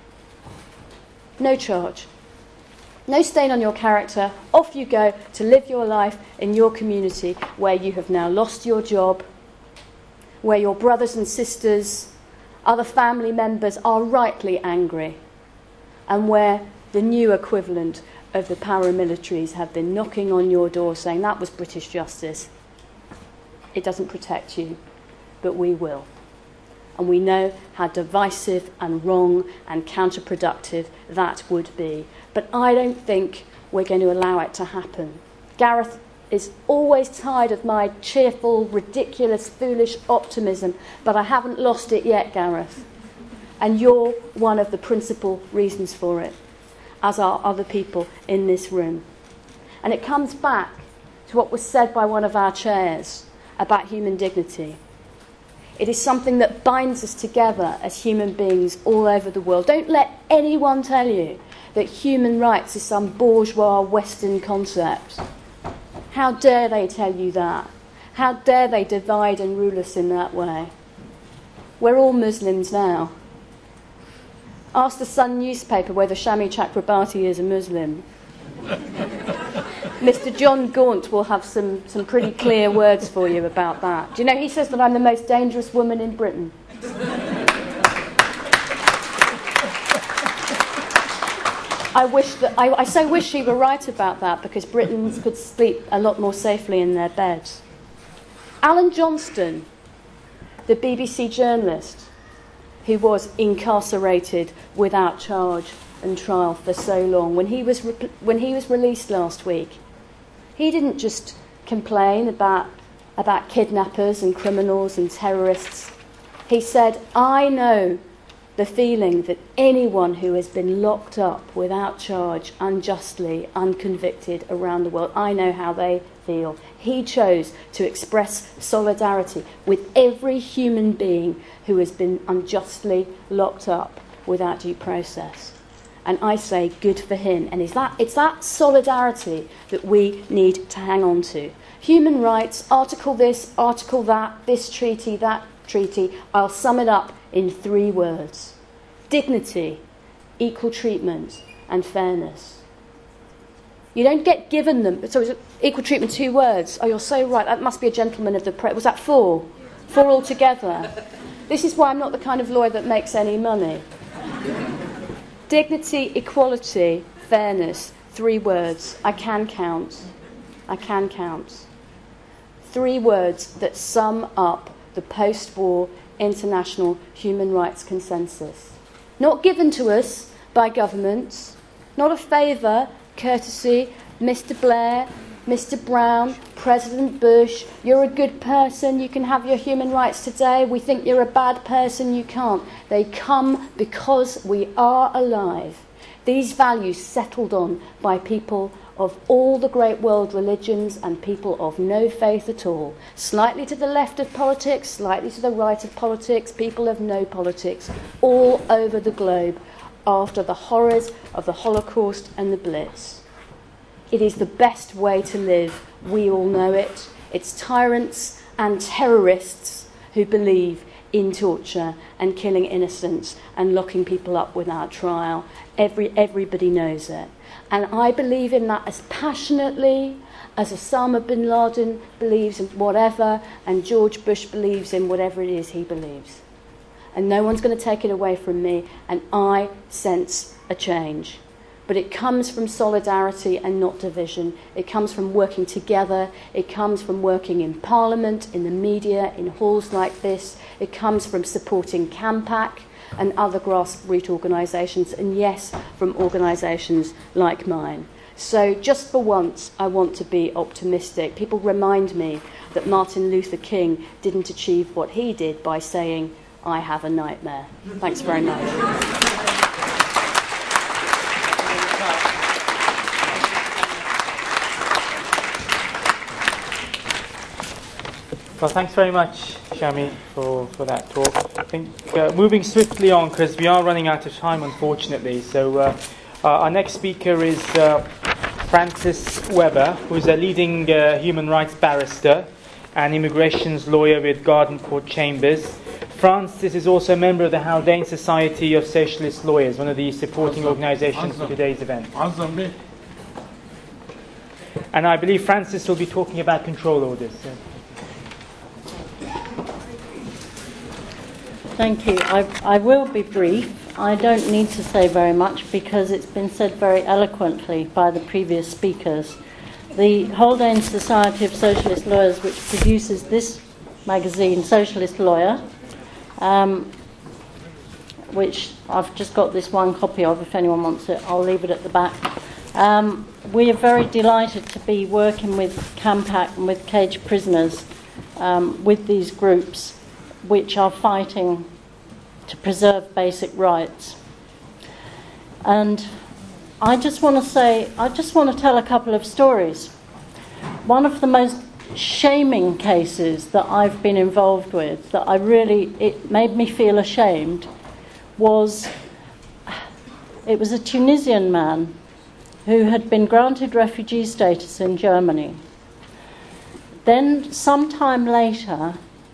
[SPEAKER 4] no charge. No stain on your character. Off you go to live your life in your community where you have now lost your job, where your brothers and sisters, other family members are rightly angry, and where the new equivalent of the paramilitaries have been knocking on your door saying that was British justice. It doesn't protect you, but we will. And we know how divisive and wrong and counterproductive that would be. But I don't think we're going to allow it to happen. Gareth is always tired of my cheerful, ridiculous, foolish optimism, but I haven't lost it yet, Gareth. And you're one of the principal reasons for it, as are other people in this room. And it comes back to what was said by one of our chairs about human dignity. It is something that binds us together as human beings all over the world. Don't let anyone tell you that human rights is some bourgeois Western concept. How dare they tell you that? How dare they divide and rule us in that way? We're all Muslims now. Ask the Sun newspaper whether Shami Chakrabarti is a Muslim. Mister John Gaunt will have some, some pretty clear words for you about that. Do you know, he says that I'm the most dangerous woman in Britain. I wish that I, I so wish he were right about that, because Britons could sleep a lot more safely in their beds. Alan Johnston, the B B C journalist who was incarcerated without charge and trial for so long, when he was re- when he was released last week, he didn't just complain about about kidnappers and criminals and terrorists. He said, I know the feeling that anyone who has been locked up without charge, unjustly, unconvicted around the world, I know how they feel. He chose to express solidarity with every human being who has been unjustly locked up without due process. And I say, good for him. And it's that, it's that solidarity that we need to hang on to. Human rights, article this, article that, this treaty, that treaty. I'll sum it up in three words: dignity, equal treatment, and fairness. You don't get given them. So it's equal treatment, two words. Oh, you're so right. That must be a gentleman of the press. Was that four? Four altogether. This is why I'm not the kind of lawyer that makes any money. Dignity, equality, fairness, three words. I can count. I can count. Three words that sum up the post-war international human rights consensus. Not given to us by governments, not a favour, courtesy, Mister Blair, Mister Brown, President Bush, you're a good person, you can have your human rights today, we think you're a bad person, you can't. They come because we are alive. These values settled on by people of all the great world religions and people of no faith at all. Slightly to the left of politics, slightly to the right of politics, people of no politics, all over the globe after the horrors of the Holocaust and the Blitz. It is the best way to live. We all know it. It's tyrants and terrorists who believe in torture and killing innocents and locking people up without trial. Every, everybody knows it. And I believe in that as passionately as Osama bin Laden believes in whatever, and George Bush believes in whatever it is he believes. And no one's going to take it away from me, and I sense a change. But it comes from solidarity and not division. It comes from working together. It comes from working in Parliament, in the media, in halls like this. It comes from supporting CAMPAC and other grassroots organisations, and yes, from organisations like mine. So just for once, I want to be optimistic. People remind me that Martin Luther King didn't achieve what he did by saying, I have a nightmare. Thanks very much.
[SPEAKER 1] Well, thanks very much, Shami, for, for that talk. I think uh, moving swiftly on, because we are running out of time, unfortunately. So uh, uh, our next speaker is uh, Francis Weber, who's a leading uh, human rights barrister and immigrations lawyer with Garden Court Chambers. Francis is also a member of the Haldane Society of Socialist Lawyers, one of the supporting organisations for today's event. And I believe Francis will be talking about control orders. So.
[SPEAKER 5] Thank you. I, I will be brief. I don't need to say very much because it's been said very eloquently by the previous speakers. The Haldane Society of Socialist Lawyers, which produces this magazine, Socialist Lawyer, um, which I've just got this one copy of. If anyone wants it, I'll leave it at the back. Um, we are very delighted to be working with CAMPAC and with caged prisoners, um, with these groups which are fighting to preserve basic rights. And I just want to say, I just want to tell a couple of stories. One of the most shaming cases that I've been involved with, that I really, it made me feel ashamed, was, it was a Tunisian man who had been granted refugee status in Germany. Then, sometime later,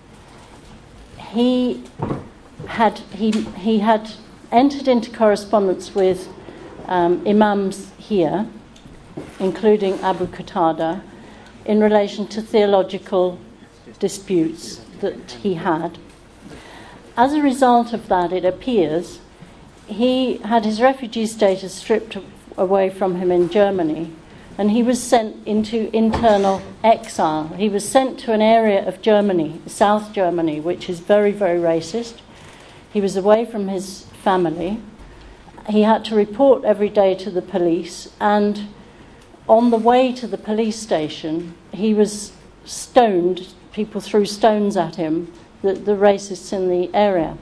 [SPEAKER 5] He had he he had entered into correspondence with um, imams here, including Abu Qatada, in relation to theological disputes that he had. As a result of that, it appears he had his refugee status stripped away from him in Germany, and he was sent into internal exile. He was sent to an area of Germany, South Germany, which is very, very racist. He was away from his family. He had to report every day to the police, and on the way to the police station, he was stoned. People threw stones at him, the, the racists in the area.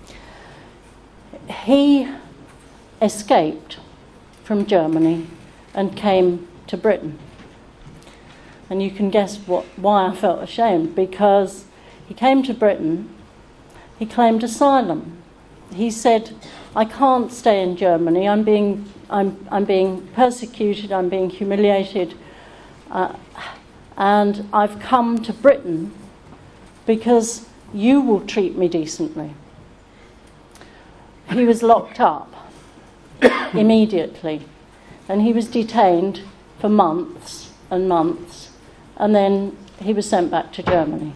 [SPEAKER 5] He escaped from Germany and came to Britain. And you can guess what, why I felt ashamed, because he came to Britain, he claimed asylum. He said, I can't stay in Germany, I'm being, I'm, I'm being persecuted, I'm being humiliated, uh, and I've come to Britain because you will treat me decently. He was locked up immediately, and he was detained for months and months, and then he was sent back to Germany.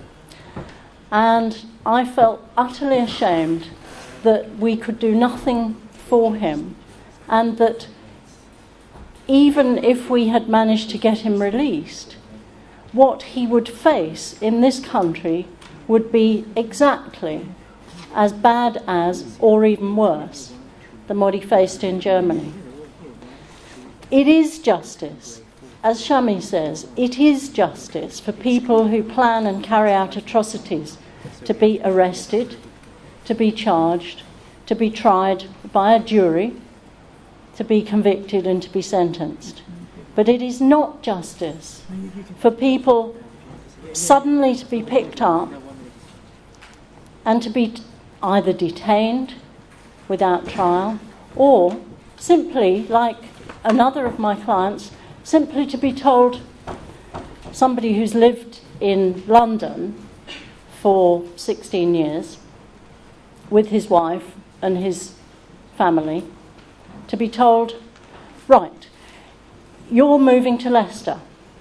[SPEAKER 5] And I felt utterly ashamed that we could do nothing for him, and that even if we had managed to get him released, what he would face in this country would be exactly as bad as, or even worse, than what he faced in Germany. It is justice. As Shami says, it is justice for people who plan and carry out atrocities to be arrested, to be charged, to be tried by a jury, to be convicted and to be sentenced. But it is not justice for people suddenly to be picked up and to be either detained without trial, or simply, like another of my clients, simply to be told, somebody who's lived in London for sixteen years with his wife and his family, to be told, right, you're moving to Leicester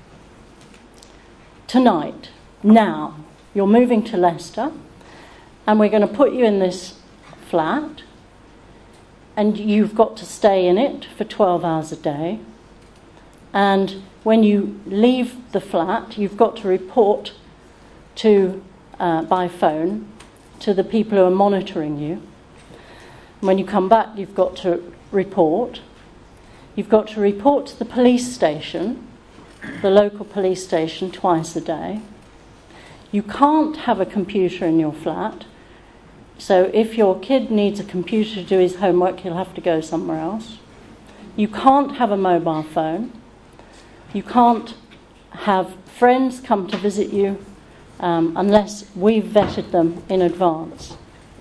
[SPEAKER 5] tonight, now. You're moving to Leicester, and we're going to put you in this flat, and you've got to stay in it for twelve hours a day. And when you leave the flat, you've got to report to uh, by phone to the people who are monitoring you. When you come back, you've got to report. You've got to report to the police station, the local police station, twice a day. You can't have a computer in your flat. So if your kid needs a computer to do his homework, he'll have to go somewhere else. You can't have a mobile phone. You can't have friends come to visit you um, unless we've vetted them in advance.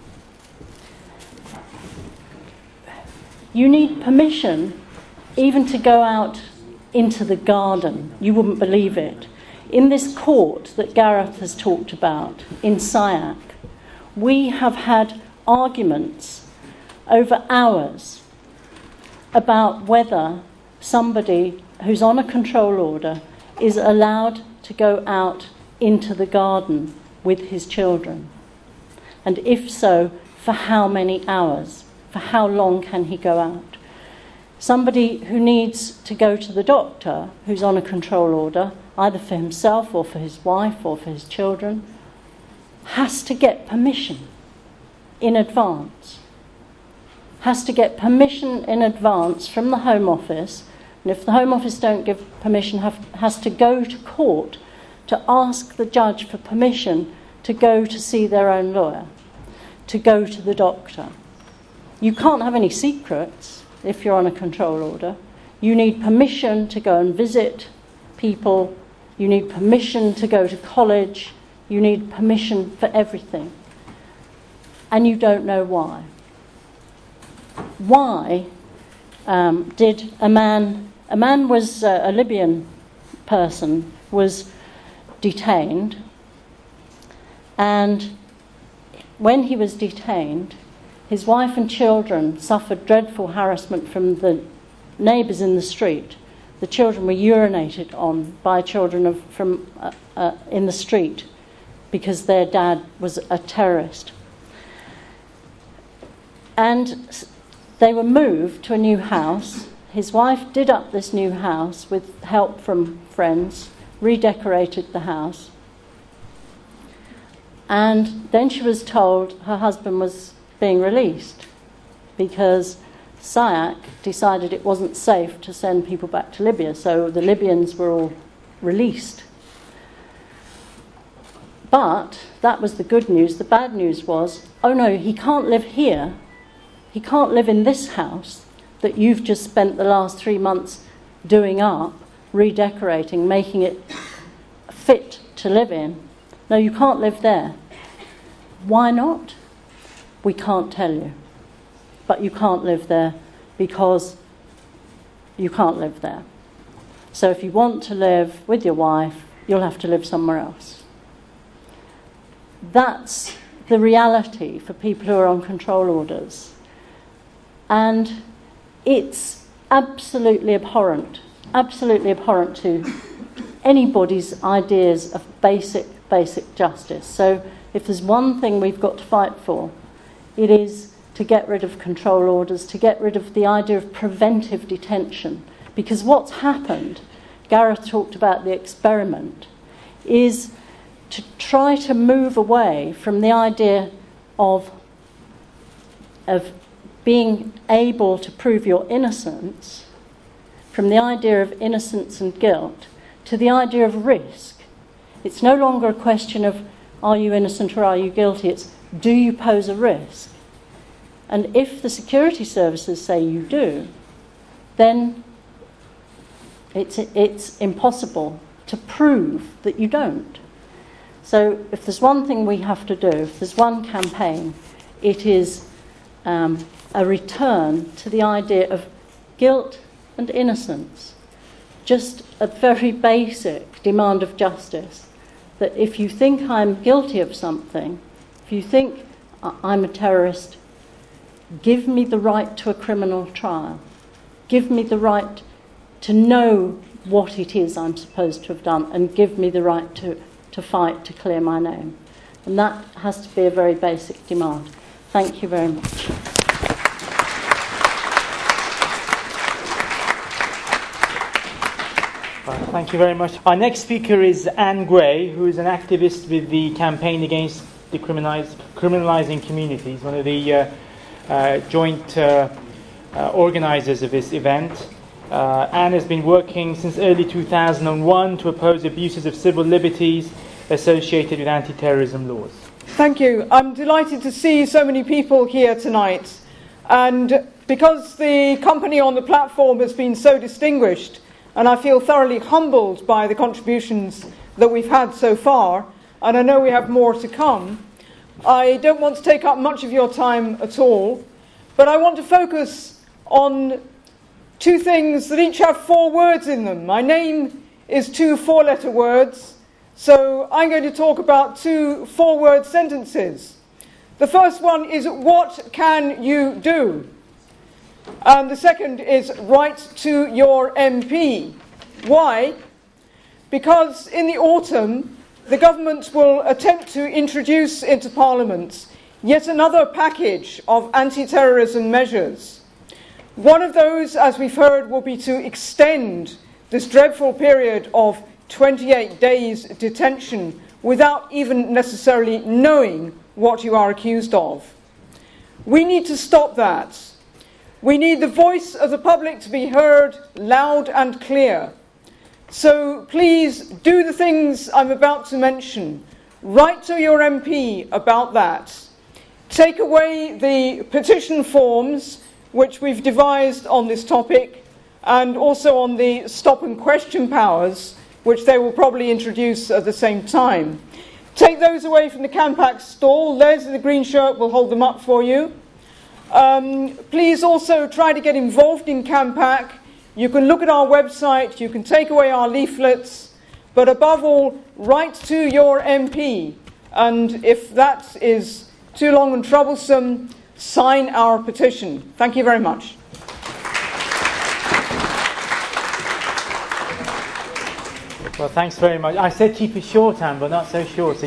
[SPEAKER 5] You need permission even to go out into the garden. You wouldn't believe it. In this court that Gareth has talked about, in SIAC, we have had arguments over hours about whether somebody who's on a control order is allowed to go out into the garden with his children. And if so, for how many hours? For how long can he go out? Somebody who needs to go to the doctor, who's on a control order, either for himself or for his wife or for his children, has to get permission in advance. Has to get permission in advance from the Home Office. And if the Home Office don't give permission, have, has to go to court to ask the judge for permission to go to see their own lawyer, to go to the doctor. You can't have any secrets if you're on a control order. You need permission to go and visit people. You need permission to go to college. You need permission for everything. And you don't know why. Why um, did a man, a man was uh, a Libyan person, was detained, and when he was detained, his wife and children suffered dreadful harassment from the neighbours in the street. The children were urinated on by children of, from uh, uh, in the street because their dad was a terrorist. And they were moved to a new house, his wife did up this new house with help from friends, redecorated the house, and then she was told her husband was being released because S I A C decided it wasn't safe to send people back to Libya, so the Libyans were all released. But that was the good news. The bad news was, oh no, he can't live here. He can't live in this house that you've just spent the last three months doing up, redecorating, making it fit to live in. No, you can't live there. Why not? We can't tell you. But you can't live there because you can't live there. So if you want to live with your wife, you'll have to live somewhere else. That's the reality for people who are on control orders. And it's absolutely abhorrent, absolutely abhorrent to anybody's ideas of basic, basic justice. So if there's one thing we've got to fight for, it is to get rid of control orders, to get rid of the idea of preventive detention. Because what's happened, Gareth talked about the experiment, is to try to move away from the idea of, of being able to prove your innocence, from the idea of innocence and guilt, to the idea of risk. It's no longer a question of are you innocent or are you guilty, it's do you pose a risk? And if the security services say you do, then it's, it's impossible to prove that you don't. So if there's one thing we have to do, if there's one campaign, it is um, a return to the idea of guilt and innocence. Just a very basic demand of justice, that if you think I'm guilty of something, if you think I'm a terrorist, give me the right to a criminal trial. Give me the right to know what it is I'm supposed to have done, and give me the right to, to fight to clear my name. And that has to be a very basic demand. Thank you very much.
[SPEAKER 1] Thank you very much. Our next speaker is Anne Gray, who is an activist with the Campaign Against Criminalising Communities, one of the uh, uh, joint uh, uh, organisers of this event. Uh, Anne has been working since early two thousand one to oppose abuses of civil liberties associated with anti-terrorism laws.
[SPEAKER 6] Thank you. I'm delighted to see so many people here tonight. And because the company on the platform has been so distinguished, and I feel thoroughly humbled by the contributions that we've had so far, and I know we have more to come, I don't want to take up much of your time at all, but I want to focus on two things that each have four words in them. My name is two four-letter words, so I'm going to talk about two four-word sentences. The first one is, what can you do? And the second is, write to your M P. Why? Because in the autumn, the government will attempt to introduce into Parliament yet another package of anti-terrorism measures. One of those, as we've heard, will be to extend this dreadful period of twenty-eight days detention without even necessarily knowing what you are accused of. We need to stop that. We need the voice of the public to be heard loud and clear. So please do the things I'm about to mention. Write to your M P about that. Take away the petition forms which we've devised on this topic, and also on the stop and question powers, which they will probably introduce at the same time. Take those away from the Campac stall. Les in the green shirt will hold them up for you. Um, please also try to get involved in Campac. You can look at our website, you can take away our leaflets, but above all, write to your M P. And if that is too long and troublesome, sign our petition. Thank you very much.
[SPEAKER 1] Well, thanks very much. I said keep it short, Anne, but not so short, so you've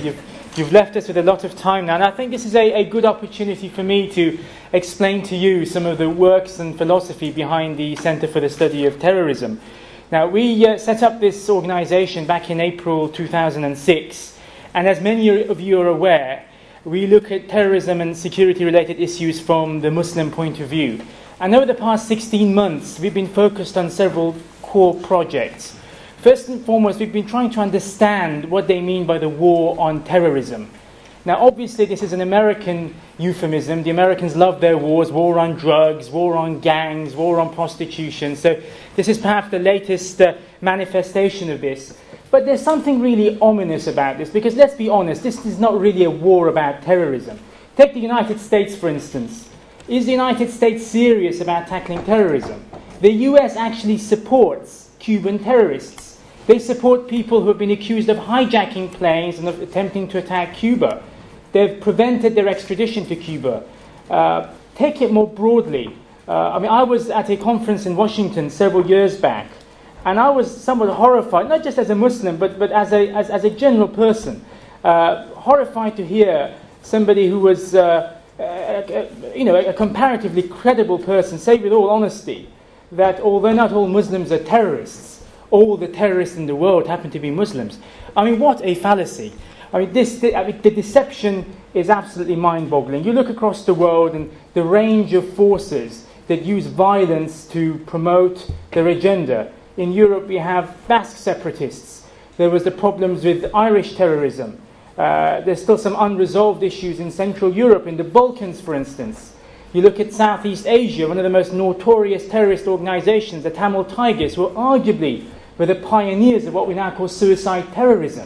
[SPEAKER 1] You've left us with a lot of time now, and I think this is a, a good opportunity for me to explain to you some of the works and philosophy behind the Centre for the Study of Terrorism. Now, we uh, set up this organisation back in April two thousand six, and as many of you are aware, we look at terrorism and security-related issues from the Muslim point of view. And over the past sixteen months, we've been focused on several core projects. First and foremost, we've been trying to understand what they mean by the war on terrorism. Now, obviously, this is an American euphemism. The Americans love their wars, war on drugs, war on gangs, war on prostitution. So this is perhaps the latest uh, manifestation of this. But there's something really ominous about this, because let's be honest, this is not really a war about terrorism. Take the United States, for instance. Is the United States serious about tackling terrorism? The U S actually supports Cuban terrorists. They support people who have been accused of hijacking planes and of attempting to attack Cuba. They've prevented their extradition to Cuba. Uh, take it more broadly. Uh, I mean, I was at a conference in Washington several years back, and I was somewhat horrified, not just as a Muslim, but, but as, a, as, as a general person, uh, horrified to hear somebody who was uh, a, a, you know, a comparatively credible person say with all honesty that although not all Muslims are terrorists, all the terrorists in the world happen to be Muslims. I mean, what a fallacy. I mean, this, I mean, the deception is absolutely mind-boggling. You look across the world and the range of forces that use violence to promote their agenda. In Europe, we have Basque separatists. There was the problems with Irish terrorism. Uh, there's still some unresolved issues in Central Europe, in the Balkans, for instance. You look at Southeast Asia, one of the most notorious terrorist organizations, the Tamil Tigers, were arguably were the pioneers of what we now call suicide terrorism.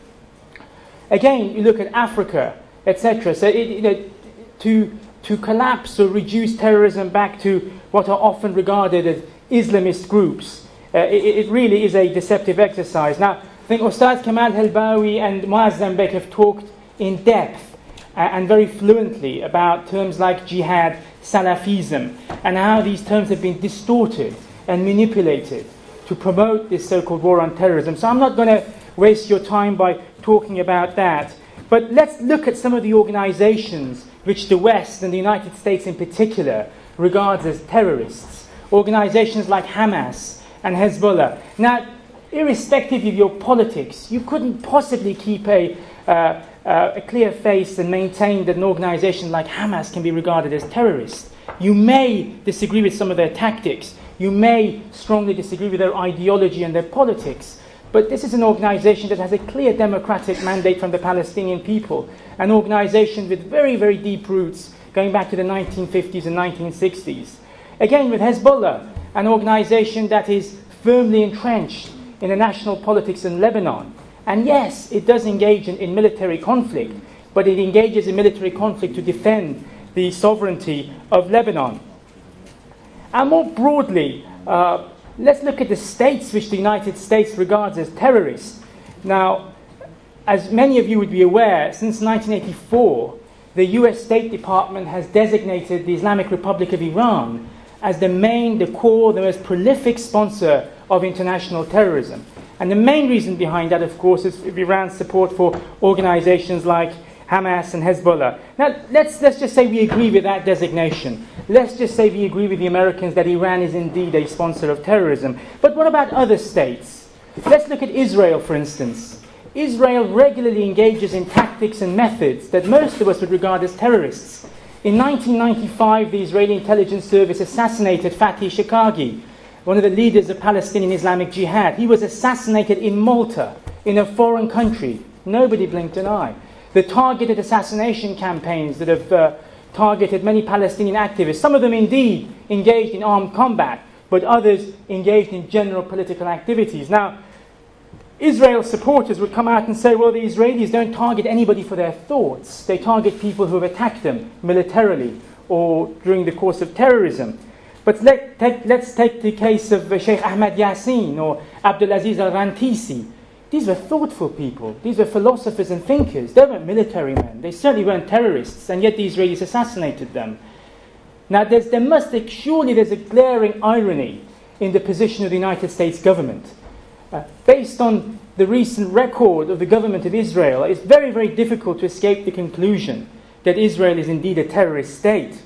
[SPEAKER 1] Again, you look at Africa, et cetera. So, it, you know, to to collapse or reduce terrorism back to what are often regarded as Islamist groups, uh, it, it really is a deceptive exercise. Now, I think Ustad Kamal Helbawi and Muazzam Bek have talked in depth uh, and very fluently about terms like jihad, Salafism, and how these terms have been distorted and manipulated to promote this so-called war on terrorism. So I'm not going to waste your time by talking about that. But let's look at some of the organizations which the West and the United States in particular regards as terrorists. Organizations like Hamas and Hezbollah. Now, irrespective of your politics, you couldn't possibly keep a, uh, uh, a clear face and maintain that an organization like Hamas can be regarded as terrorist. You may disagree with some of their tactics. You may strongly disagree with their ideology and their politics, but this is an organization that has a clear democratic mandate from the Palestinian people, an organization with very, very deep roots going back to the nineteen fifties and nineteen sixties. Again, with Hezbollah, an organization that is firmly entrenched in the national politics in Lebanon. And yes, it does engage in, in military conflict, but it engages in military conflict to defend the sovereignty of Lebanon. And more broadly, uh, let's look at the states which the United States regards as terrorists. Now, as many of you would be aware, since nineteen eighty-four, the U S State Department has designated the Islamic Republic of Iran as the main, the core, the most prolific sponsor of international terrorism. And the main reason behind that, of course, is Iran's support for organizations like Hamas and Hezbollah. Now, let's, let's just say we agree with that designation. Let's just say we agree with the Americans that Iran is indeed a sponsor of terrorism. But what about other states? Let's look at Israel, for instance. Israel regularly engages in tactics and methods that most of us would regard as terrorists. In nineteen ninety-five, the Israeli intelligence service assassinated Fatih Shekagi, one of the leaders of Palestinian Islamic Jihad. He was assassinated in Malta, in a foreign country. Nobody blinked an eye. The targeted assassination campaigns that have uh, targeted many Palestinian activists, some of them indeed engaged in armed combat, but others engaged in general political activities. Now, Israel supporters would come out and say, well, the Israelis don't target anybody for their thoughts. They target people who have attacked them militarily or during the course of terrorism. But let, take, let's take the case of uh, Sheikh Ahmad Yassin or Abdulaziz al-Rantisi. These were thoughtful people. These were philosophers and thinkers. They weren't military men. They certainly weren't terrorists, and yet the Israelis assassinated them. Now, there's, there must surely there's a glaring irony in the position of the United States government. Uh, based on the the recent record of the government of Israel, it's very, very difficult to escape the conclusion that Israel is indeed a terrorist state.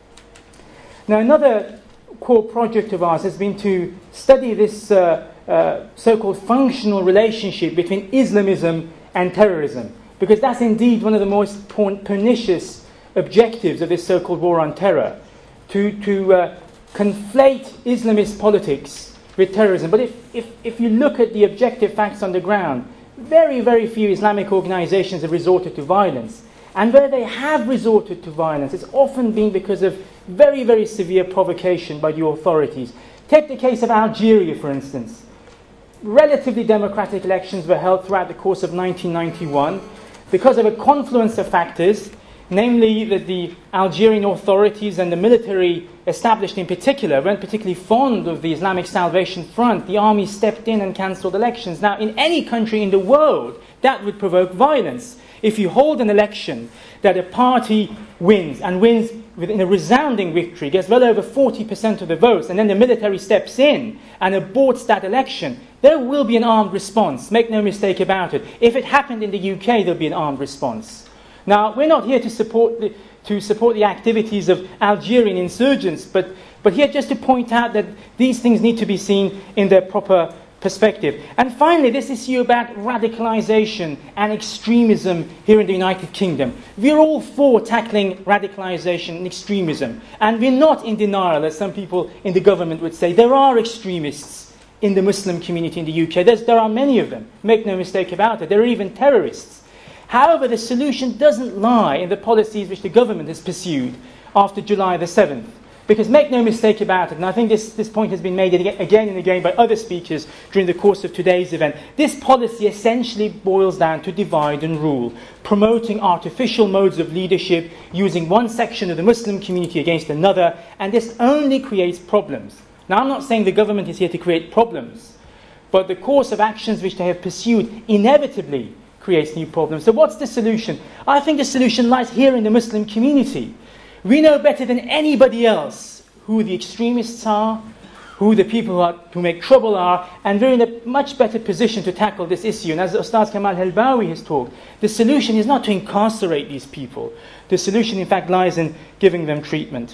[SPEAKER 1] Now, another core project of ours has been to study this uh, uh, so-called functional relationship between Islamism and terrorism, because that's indeed one of the most pernicious objectives of this so-called war on terror, to, to uh, conflate Islamist politics with terrorism. But if, if, if you look at the objective facts on the ground, very, very few Islamic organizations have resorted to violence. And where they have resorted to violence, it's often been because of very, very severe provocation by the authorities. Take the case of Algeria, for instance. Relatively democratic elections were held throughout the course of nineteen ninety-one. Because of a confluence of factors, namely that the Algerian authorities and the military established in particular weren't particularly fond of the Islamic Salvation Front, the army stepped in and cancelled elections. Now, in any country in the world, that would provoke violence. If you hold an election that a party wins, and wins within a resounding victory, gets well over forty percent of the votes, and then the military steps in and aborts that election, there will be an armed response. Make no mistake about it. If it happened in the U K, there'll be an armed response. Now, we're not here to support the, to support the activities of Algerian insurgents, but, but here just to point out that these things need to be seen in their proper perspective. And finally, this issue about radicalization and extremism here in the United Kingdom. We're all for tackling radicalization and extremism, and we're not in denial, as some people in the government would say. There are extremists in the Muslim community in the U K. There's, there are many of them. Make no mistake about it. There are even terrorists. However, the solution doesn't lie in the policies which the government has pursued after July the seventh. Because make no mistake about it, and I think this, this point has been made again and again by other speakers during the course of today's event, this policy essentially boils down to divide and rule, promoting artificial modes of leadership, using one section of the Muslim community against another, and this only creates problems. Now, I'm not saying the government is here to create problems, but the course of actions which they have pursued inevitably creates new problems. So what's the solution? I think the solution lies here in the Muslim community. We know better than anybody else who the extremists are, who the people who, are, who make trouble are, and we're in a much better position to tackle this issue. And as Ustaz Kamal Helbawi has talked, the solution is not to incarcerate these people. The solution, in fact, lies in giving them treatment.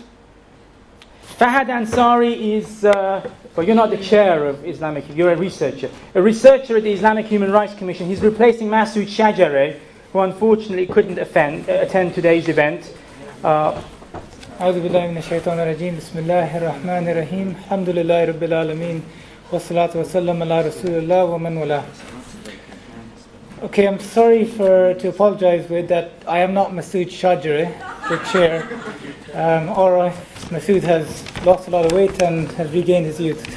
[SPEAKER 1] Fahad Ansari is, uh, well, you're not the chair of Islamic, you're a researcher. A researcher at the Islamic Human Rights Commission. He's replacing Masood Shajare, who unfortunately couldn't offend, uh, attend today's event. Uh,
[SPEAKER 7] أعوذ بالله من الشيطان الرجيم بسم الله الرحمن الرحيم الحمد لله رب العالمين والصلاة والسلام على رسول الله ومن والاه. Okay, I'm sorry for to apologize with that. I am not Masood Shajare, the chair. Um, or Masood has lost a lot of weight and has regained his youth.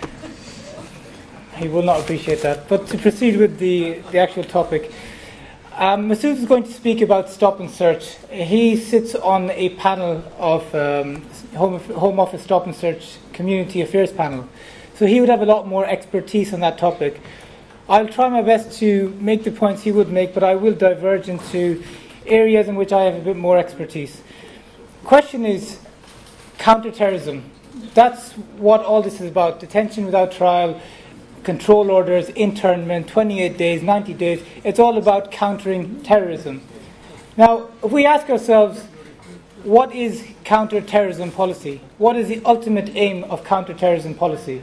[SPEAKER 7] He will not appreciate that. But to proceed with the, the actual topic, Um, Masood is going to speak about stop and search. He sits on a panel of um, Home, Home Office Stop and Search Community Affairs panel. So he would have a lot more expertise on that topic. I'll try my best to make the points he would make, but I will diverge into areas in which I have a bit more expertise. Question is counterterrorism. That's what all this is about. Detention without trial, control orders, internment, twenty-eight days, ninety days. It's all about countering terrorism. Now, if we ask ourselves, what is counter-terrorism policy? What is the ultimate aim of counter-terrorism policy?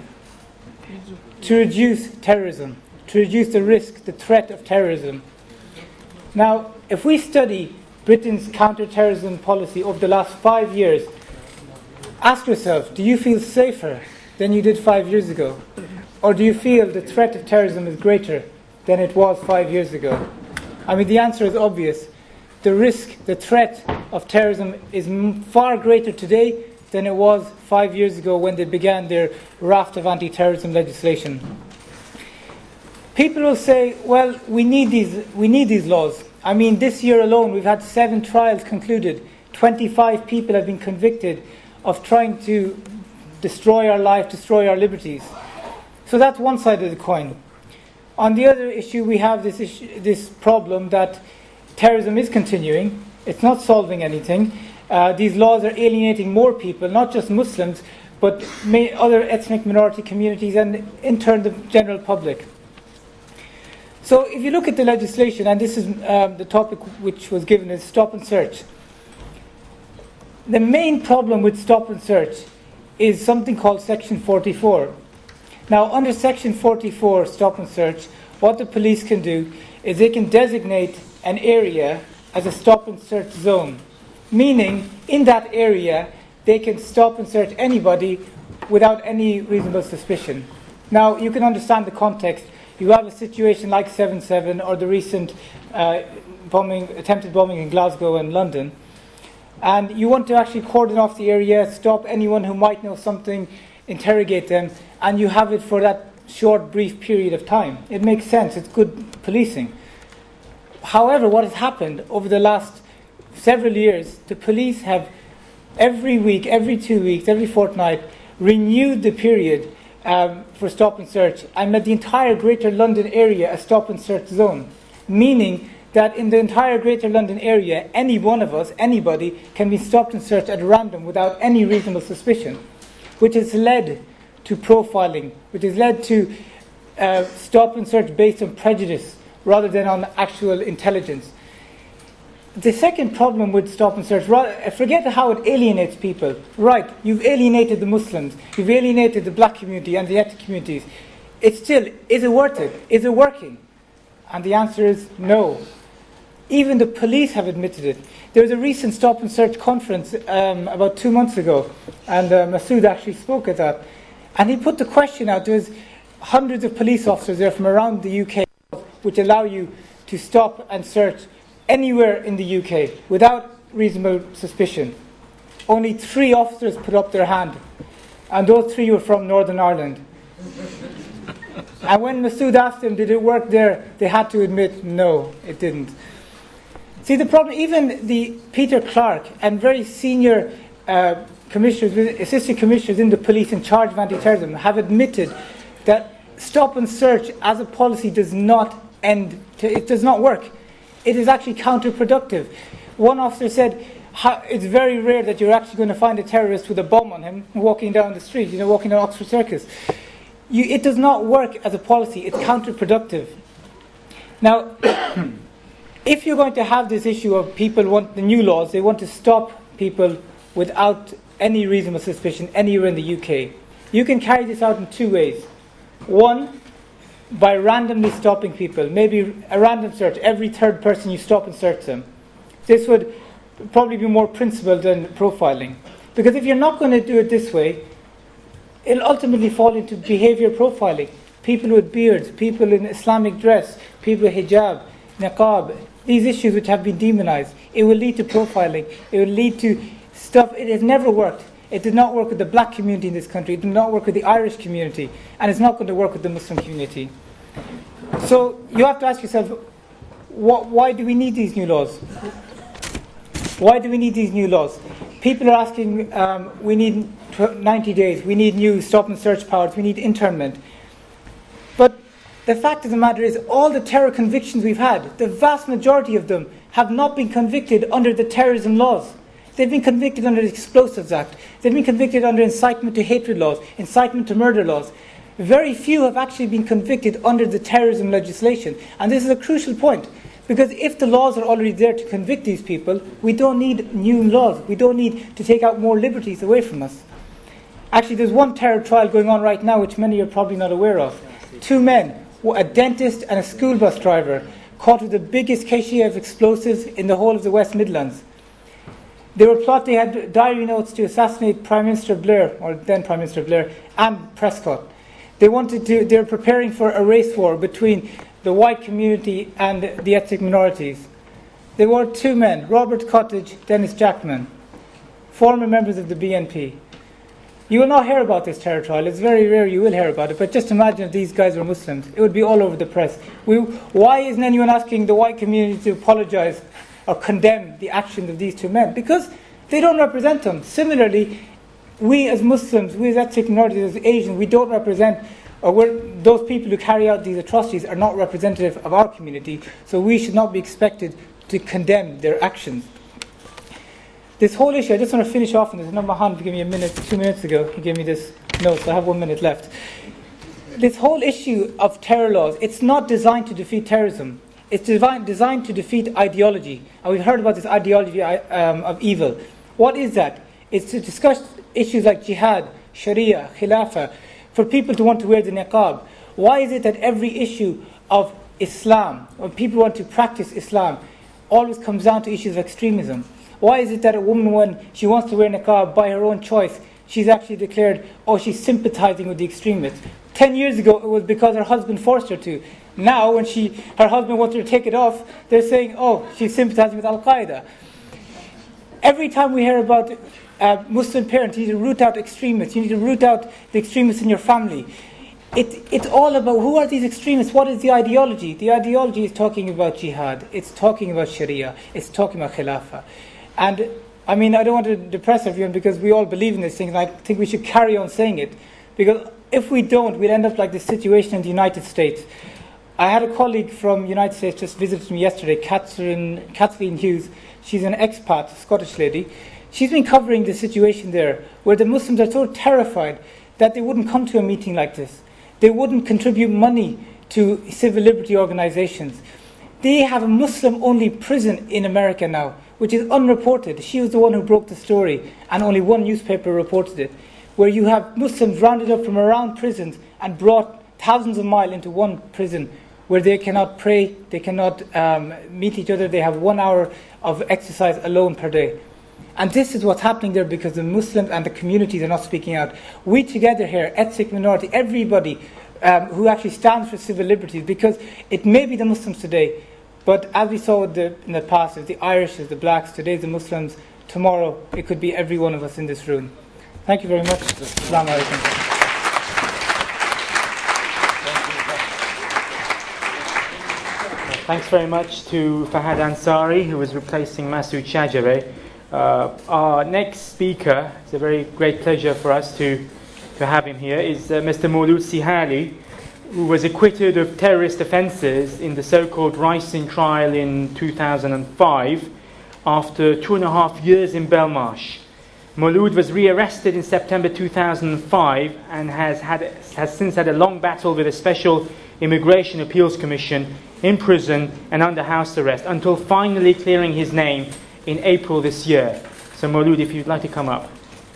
[SPEAKER 7] To reduce terrorism, to reduce the risk, the threat of terrorism. Now, if we study Britain's counter-terrorism policy over the last five years, ask yourself, do you feel safer than you did five years ago? Or do you feel the threat of terrorism is greater than it was five years ago? I mean, the answer is obvious. The risk, the threat of terrorism is m- far greater today than it was five years ago when they began their raft of anti-terrorism legislation. People will say, well, we need these, we need these laws. I mean, this year alone, we've had seven trials concluded. twenty-five people have been convicted of trying to destroy our life, destroy our liberties. So that's one side of the coin. On the other issue, we have this issue, this problem that terrorism is continuing. It's not solving anything. Uh, these laws are alienating more people, not just Muslims, but may, other ethnic minority communities and in turn the general public. So if you look at the legislation, and this is um, the topic which was given is stop and search. The main problem with stop and search is something called Section forty-four. Now, under Section forty-four, stop and search, what the police can do is they can designate an area as a stop and search zone, meaning in that area they can stop and search anybody without any reasonable suspicion. Now, you can understand the context. You have a situation like seven seven or the recent uh, bombing, attempted bombing in Glasgow and London, and you want to actually cordon off the area, stop anyone who might know something, interrogate them, and you have it for that short, brief period of time. It makes sense. It's good policing. However, what has happened over the last several years, the police have every week, every two weeks, every fortnight, renewed the period um, for stop and search and made the entire Greater London area a stop and search zone, meaning that in the entire Greater London area, any one of us, anybody, can be stopped and searched at random without any reasonable suspicion, which has led to profiling, which has led to uh, stop and search based on prejudice rather than on actual intelligence. The second problem with stop and search, forget how it alienates people. Right, you've alienated the Muslims, you've alienated the black community and the ethnic communities. It's still, is it worth it? Is it working? And the answer is no. Even the police have admitted it. There was a recent stop and search conference um, about two months ago, and uh, Masood actually spoke at that. And he put the question out. There's hundreds of police officers there from around the U K which allow you to stop and search anywhere in the U K without reasonable suspicion. Only three officers put up their hand, and those three were from Northern Ireland. And when Masood asked them, did it work there, they had to admit, no, it didn't. See, the problem, even the Peter Clark and very senior uh, commissioners, assistant commissioners in the police in charge of anti-terrorism have admitted that stop and search as a policy does not end, to, it does not work. It is actually counterproductive. One officer said, it's very rare that you're actually going to find a terrorist with a bomb on him walking down the street, you know, walking down Oxford Circus. You, it does not work as a policy. It's counterproductive. Now, if you're going to have this issue of people want the new laws, they want to stop people without any reasonable suspicion anywhere in the U K, you can carry this out in two ways. One, by randomly stopping people, maybe a random search. Every third person you stop and search them. This would probably be more principled than profiling. Because if you're not going to do it this way, it'll ultimately fall into behavior profiling. People with beards, people in Islamic dress, people with hijab, niqab, these issues which have been demonized. It will lead to profiling. It will lead to stuff. It has never worked. It did not work with the black community in this country. It did not work with the Irish community. And it's not going to work with the Muslim community. So you have to ask yourself, what, why do we need these new laws? Why do we need these new laws? People are asking, um, we need ninety days, we need new stop and search powers, we need internment. But the fact of the matter is, all the terror convictions we've had, the vast majority of them have not been convicted under the terrorism laws. They've been convicted under the Explosives Act. They've been convicted under incitement to hatred laws, incitement to murder laws. Very few have actually been convicted under the terrorism legislation. And this is a crucial point, because if the laws are already there to convict these people, we don't need new laws. We don't need to take out more liberties away from us. Actually, there's one terror trial going on right now, which many are probably not aware of. Two men, a dentist and a school bus driver, caught with the biggest cache of explosives in the whole of the West Midlands. They were plot. They had diary notes to assassinate Prime Minister Blair, or then Prime Minister Blair, and Prescott. They wanted to. They were preparing for a race war between the white community and the ethnic minorities. There were two men: Robert Cottage, Dennis Jackman, former members of the B N P. You will not hear about this terror trial. It's very rare you will hear about it. But just imagine if these guys were Muslims. It would be all over the press. We, why isn't anyone asking the white community to apologize or condemn the actions of these two men? Because they don't represent them. Similarly, we as Muslims, we as ethnic minorities, as Asians, we don't represent, or we're, those people who carry out these atrocities are not representative of our community, so we should not be expected to condemn their actions. This whole issue, I just want to finish off on this. Mahan gave me a minute, two minutes ago, he gave me this note, so I have one minute left. this whole issue of terror laws, it's not designed to defeat terrorism. It's designed, designed to defeat ideology. And we've heard about this ideology um, of evil. What is that? It's to discuss issues like jihad, sharia, khilafah, for people to want to wear the niqab. Why is it that every issue of Islam, when people want to practice Islam, always comes down to issues of extremism? Why is it that a woman, when she wants to wear niqab by her own choice, she's actually declared, oh, she's sympathizing with the extremists? Ten years ago, it was because her husband forced her to. Now, when she, her husband wants her to take it off, they're saying, oh, she's sympathizing with Al-Qaeda. Every time we hear about uh, Muslim parents, you need to root out extremists, you need to root out the extremists in your family. It, it's all about who are these extremists, what is the ideology? The ideology is talking about jihad, it's talking about sharia, it's talking about khilafah. And I mean, I don't want to depress everyone because we all believe in these things, and I think we should carry on saying it. Because if we don't, we'll end up like the situation in the United States. I had a colleague from the United States just visited me yesterday, Catherine, Kathleen Hughes. She's an expat, a Scottish lady. She's been covering the situation there, where the Muslims are so terrified that they wouldn't come to a meeting like this. They wouldn't contribute money to civil liberty organizations. They have a Muslim-only prison in America now, which is unreported. She was the one who broke the story, and only one newspaper reported it, where you have Muslims rounded up from around prisons and brought thousands of miles into one prison, where they cannot pray, they cannot um, meet each other, they have one hour of exercise alone per day. And this is what's happening there because the Muslims and the communities are not speaking out. We together here, ethnic minority, everybody um, who actually stands for civil liberties, because it may be the Muslims today, but as we saw the, in the past, it's the Irish, it's the blacks, today the Muslims, tomorrow it could be every one of us in this room. Thank you very much. Assalamu alaikum.
[SPEAKER 1] Thanks very much to Fahad Ansari, who was replacing Masood Shajare. Uh, our next speaker, it's a very great pleasure for us to, to have him here, is uh, Mister Maulud Sihali, who was acquitted of terrorist offences in the so-called Rising trial in two thousand five after two and a half years in Belmarsh. Maulud was rearrested in September two thousand five and has, had, has since had a long battle with a special Immigration Appeals Commission in prison and under house arrest until finally clearing his name in April this year. So Maulud, if you'd like to come up.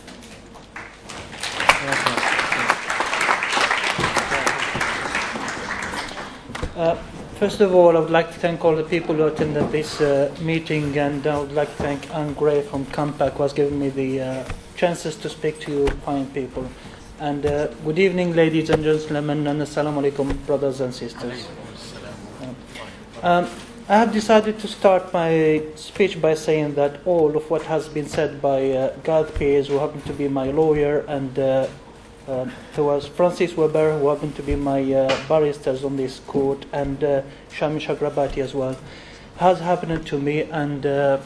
[SPEAKER 8] Uh, first of all, I would like to thank all the people who attended this uh, meeting, and I would like to thank Anne Gray from CAMPAC, who has given me the uh, chances to speak to you fine people. And uh, good evening, ladies and gentlemen, and assalamu alaikum, brothers and sisters. Um, I have decided to start my speech by saying that all of what has been said by uh, Gareth Pearce, who happened to be my lawyer, and uh, uh, there was Francis Weber, who happened to be my uh, barristers on this court, and uh, Shami Chagrabati as well, has happened to me, and uh,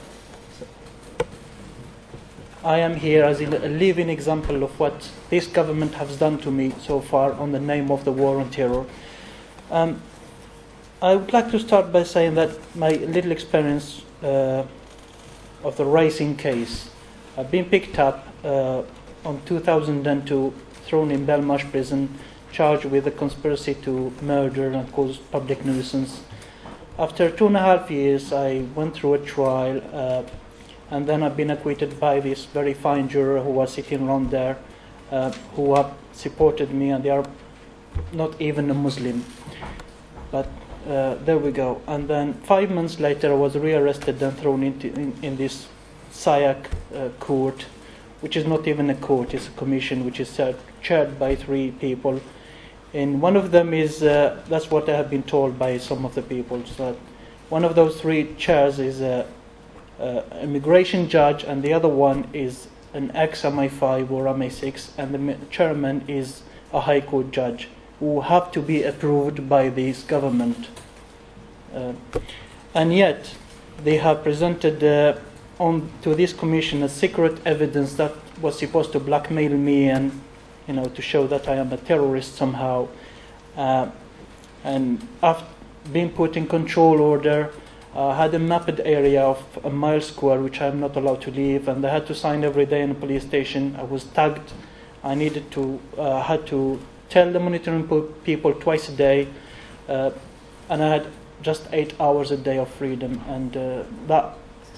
[SPEAKER 8] I am here as a living example of what this government has done to me so far on the name of the war on terror. Um, I would like to start by saying that my little experience uh, of the Rising case. I've been picked up uh, on two thousand two, thrown in Belmarsh prison, charged with a conspiracy to murder and cause public nuisance. After two and a half years, I went through a trial, uh, and then I've been acquitted by this very fine juror who was sitting around there, uh, who have supported me, and they are not even a Muslim. But Uh, there we go. And then five months later, I was rearrested and thrown into in, in this S I A C uh, court, which is not even a court; it's a commission which is uh, chaired by three people. And one of them is uh, that's what I have been told by some of the people. So one of those three chairs is a, a immigration judge, and the other one is an ex-M I five or M I six, and the chairman is a high court judge, who have to be approved by this government. Uh, and yet, they have presented uh, on to this commission a secret evidence that was supposed to blackmail me and, you know, to show that I am a terrorist somehow. Uh, and after being put in control order, I uh, had a mapped area of a mile square which I am not allowed to leave, and I had to sign every day in a police station. I was tagged. I needed to, uh, had to tell the monitoring people twice a day, uh, and I had just eight hours a day of freedom, and uh, that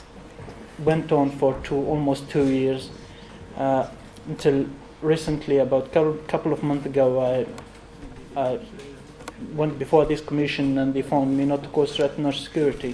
[SPEAKER 8] went on for two, almost two years, uh, until recently, about a couple of months ago, I, I went before this commission and they found me not to cause threat to national security.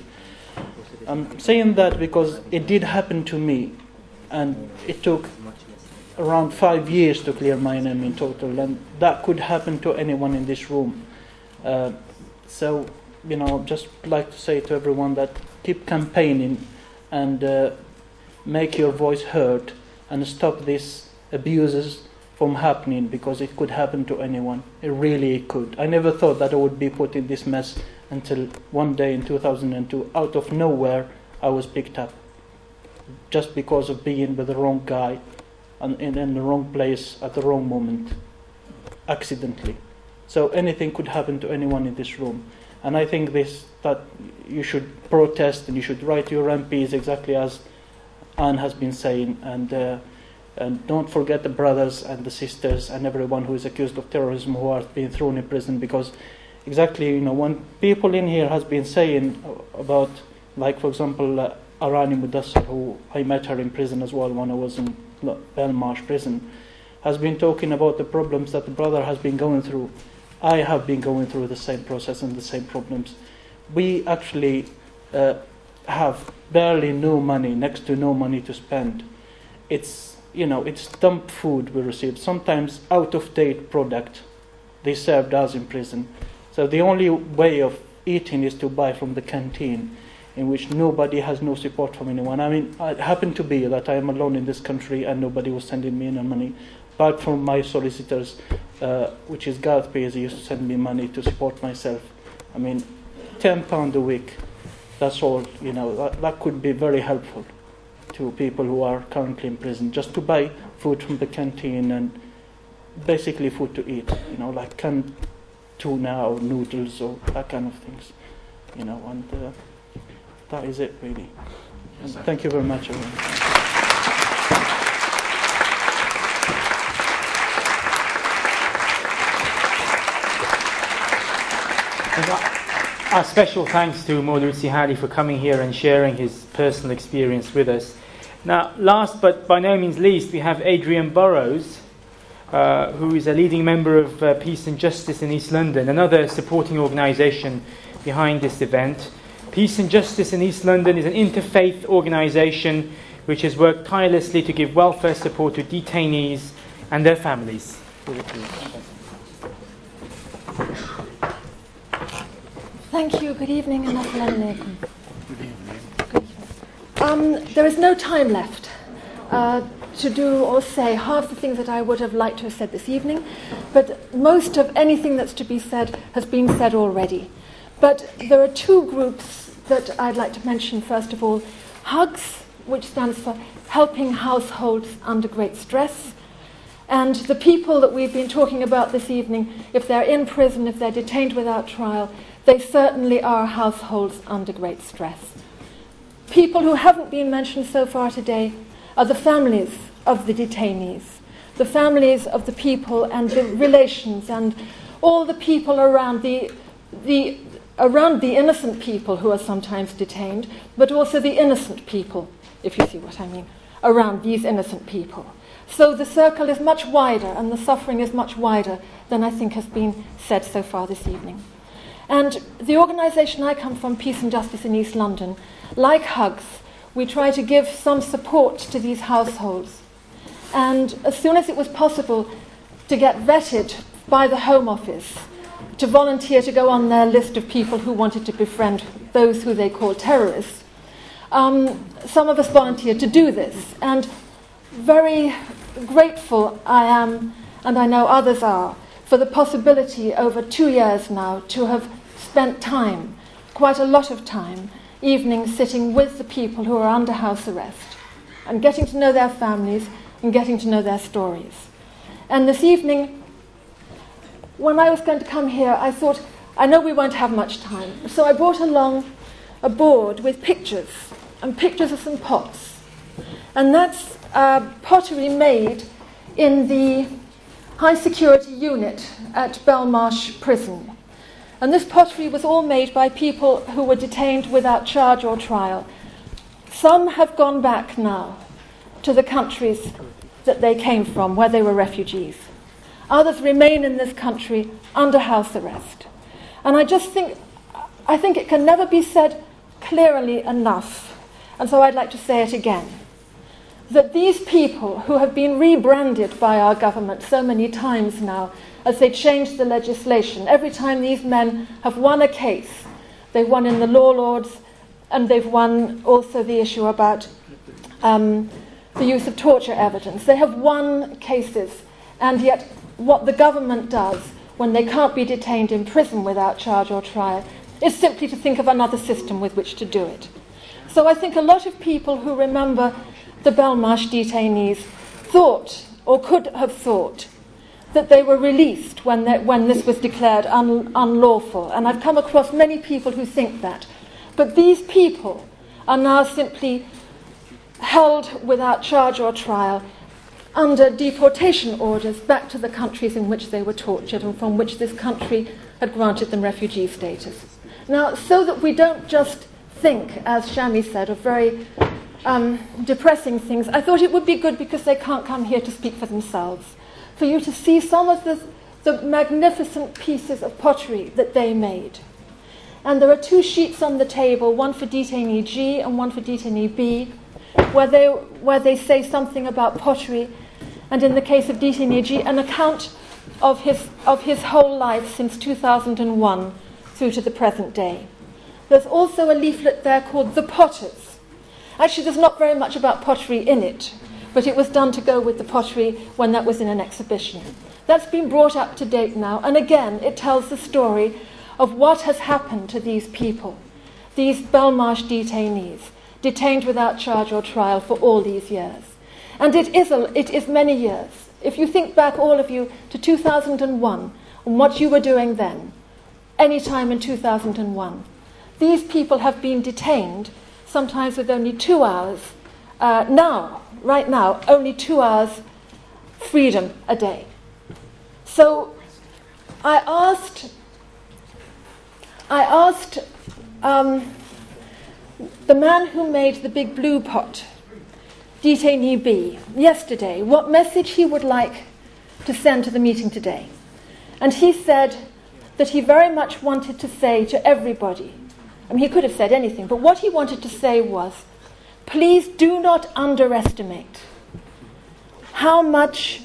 [SPEAKER 8] I'm saying that because it did happen to me, and it took around five years to clear my name in total, and that could happen to anyone in this room. Uh, so, you know, just like to say to everyone that keep campaigning and uh, make your voice heard and stop these abuses from happening, because it could happen to anyone. It really could. I never thought that I would be put in this mess until one day in two thousand two, out of nowhere, I was picked up just because of being with the wrong guy and in, in the wrong place at the wrong moment, accidentally. So anything could happen to anyone in this room. And I think this that you should protest and you should write your M Ps exactly as Anne has been saying, and uh, and don't forget the brothers and the sisters and everyone who is accused of terrorism who are being thrown in prison, because exactly, you know, when people in here has been saying about, like for example, uh, Arani Mudassar, who I met her in prison as well when I was in Belmarsh prison, has been talking about the problems that the brother has been going through. I have been going through the same process and the same problems. We actually uh, have barely no money, next to no money to spend. It's, you know, it's dump food we receive, sometimes out-of-date product they served us in prison. So the only way of eating is to buy from the canteen, in which nobody has no support from anyone. I mean, it happened to be that I am alone in this country and nobody was sending me any money, apart from my solicitors, uh, which is Gareth Pease, he used to send me money to support myself. I mean, ten pounds a week, that's all, you know, that, that could be very helpful to people who are currently in prison, just to buy food from the canteen and basically food to eat, you know, like canned tuna or noodles or that kind of things, you know, and uh, that is it really. And thank you very much, everyone.
[SPEAKER 1] Our special thanks to Maulud Sihali for coming here and sharing his personal experience with us. Now, last but by no means least, we have Adrian Burrows, uh, who is a leading member of uh, Peace and Justice in East London, another supporting organisation behind this event. Peace and Justice in East London is an interfaith organisation which has worked tirelessly to give welfare support to detainees and their families.
[SPEAKER 9] Thank you. Good evening and assalamu alaikum. Um, there is no time left uh, to do or say half the things that I would have liked to have said this evening, but most of anything that's to be said has been said already. But there are two groups that I'd like to mention. First of all, HUGS, which stands for Helping Households Under Great Stress. And the people that we've been talking about this evening, if they're in prison, if they're detained without trial, they certainly are households under great stress. People who haven't been mentioned so far today are the families of the detainees, the families of the people and the relations and all the people around the, the, around the innocent people who are sometimes detained, but also the innocent people, if you see what I mean, around these innocent people. So the circle is much wider and the suffering is much wider than I think has been said so far this evening. And the organisation I come from, Peace and Justice in East London, like HUGS, we try to give some support to these households. And as soon as it was possible to get vetted by the Home Office, to volunteer to go on their list of people who wanted to befriend those who they call terrorists, um, some of us volunteered to do this. And very grateful I am, and I know others are, for the possibility over two years now to have spent time, quite a lot of time, evenings sitting with the people who are under house arrest and getting to know their families and getting to know their stories. And this evening, when I was going to come here, I thought, I know we won't have much time, so I brought along a board with pictures, and pictures of some pots. And that's uh, pottery made in the high security unit at Belmarsh Prison. And this pottery was all made by people who were detained without charge or trial. Some have gone back now to the countries that they came from, where they were refugees. Others remain in this country under house arrest. And I just think, I think it can never be said clearly enough, and so I'd like to say it again, that these people who have been rebranded by our government so many times now, as they change the legislation, every time these men have won a case, they've won in the Law Lords, and they've won also the issue about um, the use of torture evidence. They have won cases, and yet what the government does when they can't be detained in prison without charge or trial is simply to think of another system with which to do it. So I think a lot of people who remember the Belmarsh detainees thought, or could have thought, that they were released when, they, when this was declared un, unlawful. And I've come across many people who think that. But these people are now simply held without charge or trial under deportation orders back to the countries in which they were tortured and from which this country had granted them refugee status. Now, so that we don't just think, as Shami said, of very um, depressing things, I thought it would be good, because they can't come here to speak for themselves, for you to see some of the, the magnificent pieces of pottery that they made. And there are two sheets on the table, one for detainee G and one for detainee B, where they, where they say something about pottery, and in the case of detainee G, an account of his, of his whole life since two thousand one through to the present day. There's also a leaflet there called The Potters. Actually, there's not very much about pottery in it, but it was done to go with the pottery when that was in an exhibition. That's been brought up to date now, and again, it tells the story of what has happened to these people, these Belmarsh detainees, detained without charge or trial for all these years. And it is, a, it is many years. If you think back, all of you, to two thousand one, and what you were doing then, any time in two thousand one, these people have been detained, sometimes with only two hours, uh, now, right now, only two hours freedom a day. So I asked, I asked um, the man who made the big blue pot, detainee B, yesterday, what message he would like to send to the meeting today. And he said that he very much wanted to say to everybody, I mean, he could have said anything, but what he wanted to say was, please do not underestimate how much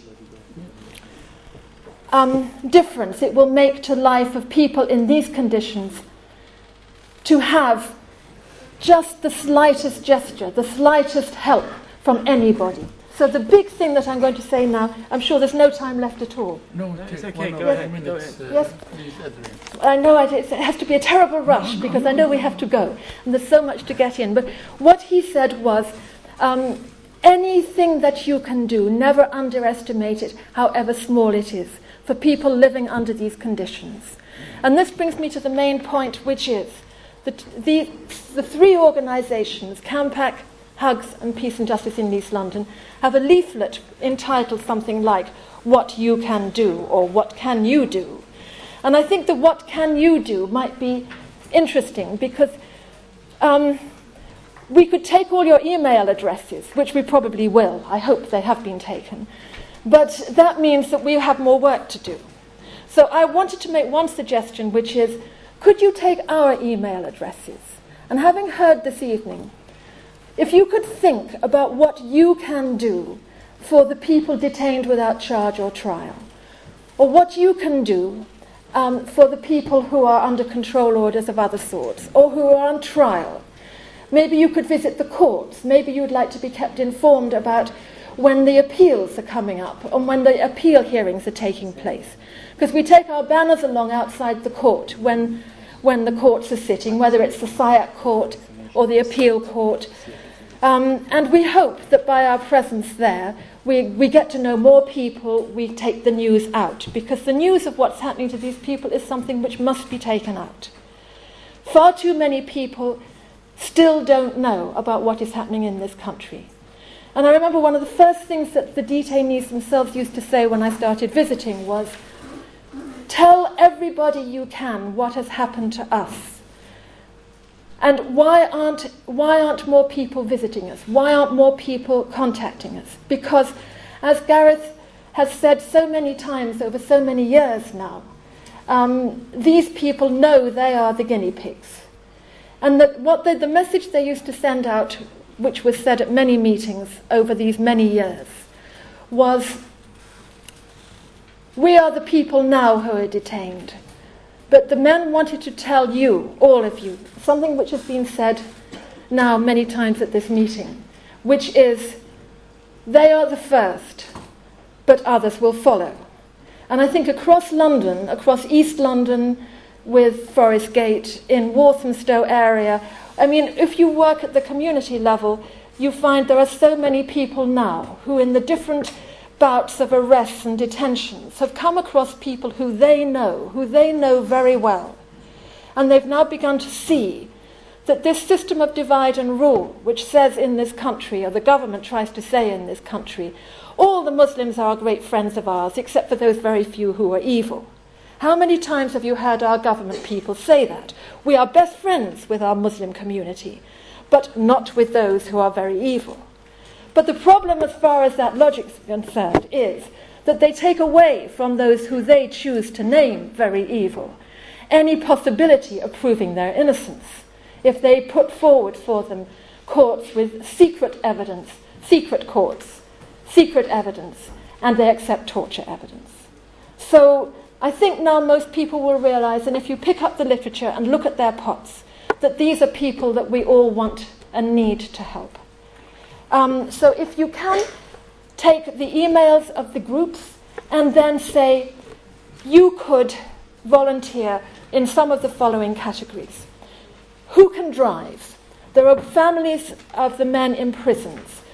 [SPEAKER 9] um, difference it will make to life of people in these conditions to have just the slightest gesture, the slightest help from anybody. So the big thing that I'm going to say now, I'm sure there's no time left at all.
[SPEAKER 10] No, it's okay, go
[SPEAKER 9] yes.
[SPEAKER 10] ahead. Go ahead.
[SPEAKER 9] Yes. I know I, it has to be a terrible rush, because I know we have to go, and there's so much to get in. But what he said was, um, anything that you can do, never underestimate it, however small it is, for people living under these conditions. And this brings me to the main point, which is that the, the three organisations, CAMPAC, Hugs and Peace and Justice in East London, have a leaflet entitled something like What You Can Do, or What Can You Do? And I think the What Can You Do might be interesting, because um, we could take all your email addresses, which we probably will. I hope they have been taken. But that means that we have more work to do. So I wanted to make one suggestion, which is, could you take our email addresses? And having heard this evening, if you could think about what you can do for the people detained without charge or trial, or what you can do um, for the people who are under control orders of other sorts, or who are on trial. Maybe you could visit the courts. Maybe you'd like to be kept informed about when the appeals are coming up, and when the appeal hearings are taking place. Because we take our banners along outside the court when, when the courts are sitting, whether it's the S I A C court or the appeal court. Um, and we hope that by our presence there, we, we get to know more people, we take the news out, because the news of what's happening to these people is something which must be taken out. Far too many people still don't know about what is happening in this country. And I remember one of the first things that the detainees themselves used to say when I started visiting was, tell everybody you can what has happened to us. And why aren't, why aren't more people visiting us? Why aren't more people contacting us? Because, as Gareth has said so many times over so many years now, um, these people know they are the guinea pigs. And that what they, the message they used to send out, which was said at many meetings over these many years, was, we are the people now who are detained. But the men wanted to tell you, all of you, something which has been said now many times at this meeting, which is, they are the first, but others will follow. And I think across London, across East London, with Forest Gate, in Walthamstow area, I mean, if you work at the community level, you find there are so many people now who, in the different bouts of arrests and detentions, have come across people who they know, who they know very well. And they've now begun to see that this system of divide and rule, which says in this country, or the government tries to say in this country, all the Muslims are great friends of ours, except for those very few who are evil. How many times have you heard our government people say that? We are best friends with our Muslim community, but not with those who are very evil. But the problem, as far as that logic is concerned, is that they take away from those who they choose to name very evil any possibility of proving their innocence if they put forward for them courts with secret evidence, secret courts, secret evidence, and they accept torture evidence. So I think now most people will realize, and if you pick up the literature and look at their pots, that these are people that we all want and need to help. Um, so if you can take the emails of the groups and then say, you could volunteer in some of the following categories. Who can drive? There are families of the men in prisons.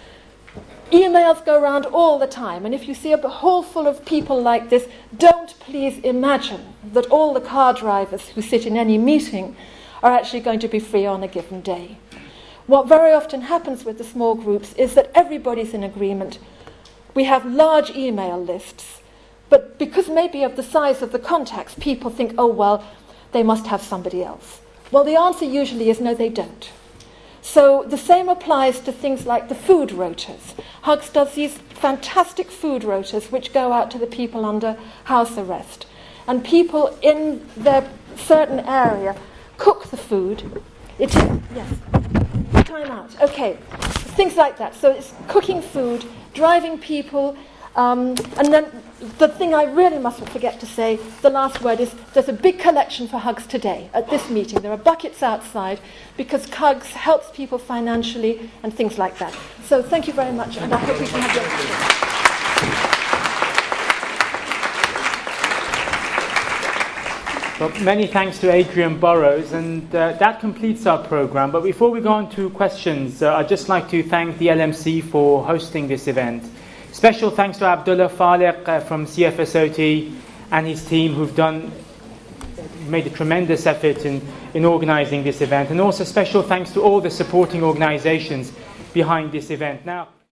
[SPEAKER 9] Emails go around all the time, and if you see a hall full of people like this, don't please imagine that all the car drivers who sit in any meeting are actually going to be free on a given day. What very often happens with the small groups is that everybody's in agreement. We have large email lists, but because maybe of the size of the contacts, people think, oh, well, they must have somebody else. Well, the answer usually is no, they don't. So the same applies to things like the food rotas. Hugs does these fantastic food rotas which go out to the people under house arrest. And people in their certain area cook the food. It is, yes. Time out. Okay, things like that. So it's cooking food, driving people, um, and then the thing I really mustn't forget to say, the last word is, there's a big collection for Hugs today at this meeting. There are buckets outside because Hugs helps people financially and things like that. So thank you very much, and I hope we can have your questions.
[SPEAKER 1] Well, many thanks to Adrian Burrows, and uh, that completes our program. But before we go on to questions, uh, I'd just like to thank the L M C for hosting this event. Special thanks to Abdullah Faliq uh, from C F S O T and his team, who've done made a tremendous effort in, in organising this event. And also special thanks to all the supporting organisations behind this event. Now.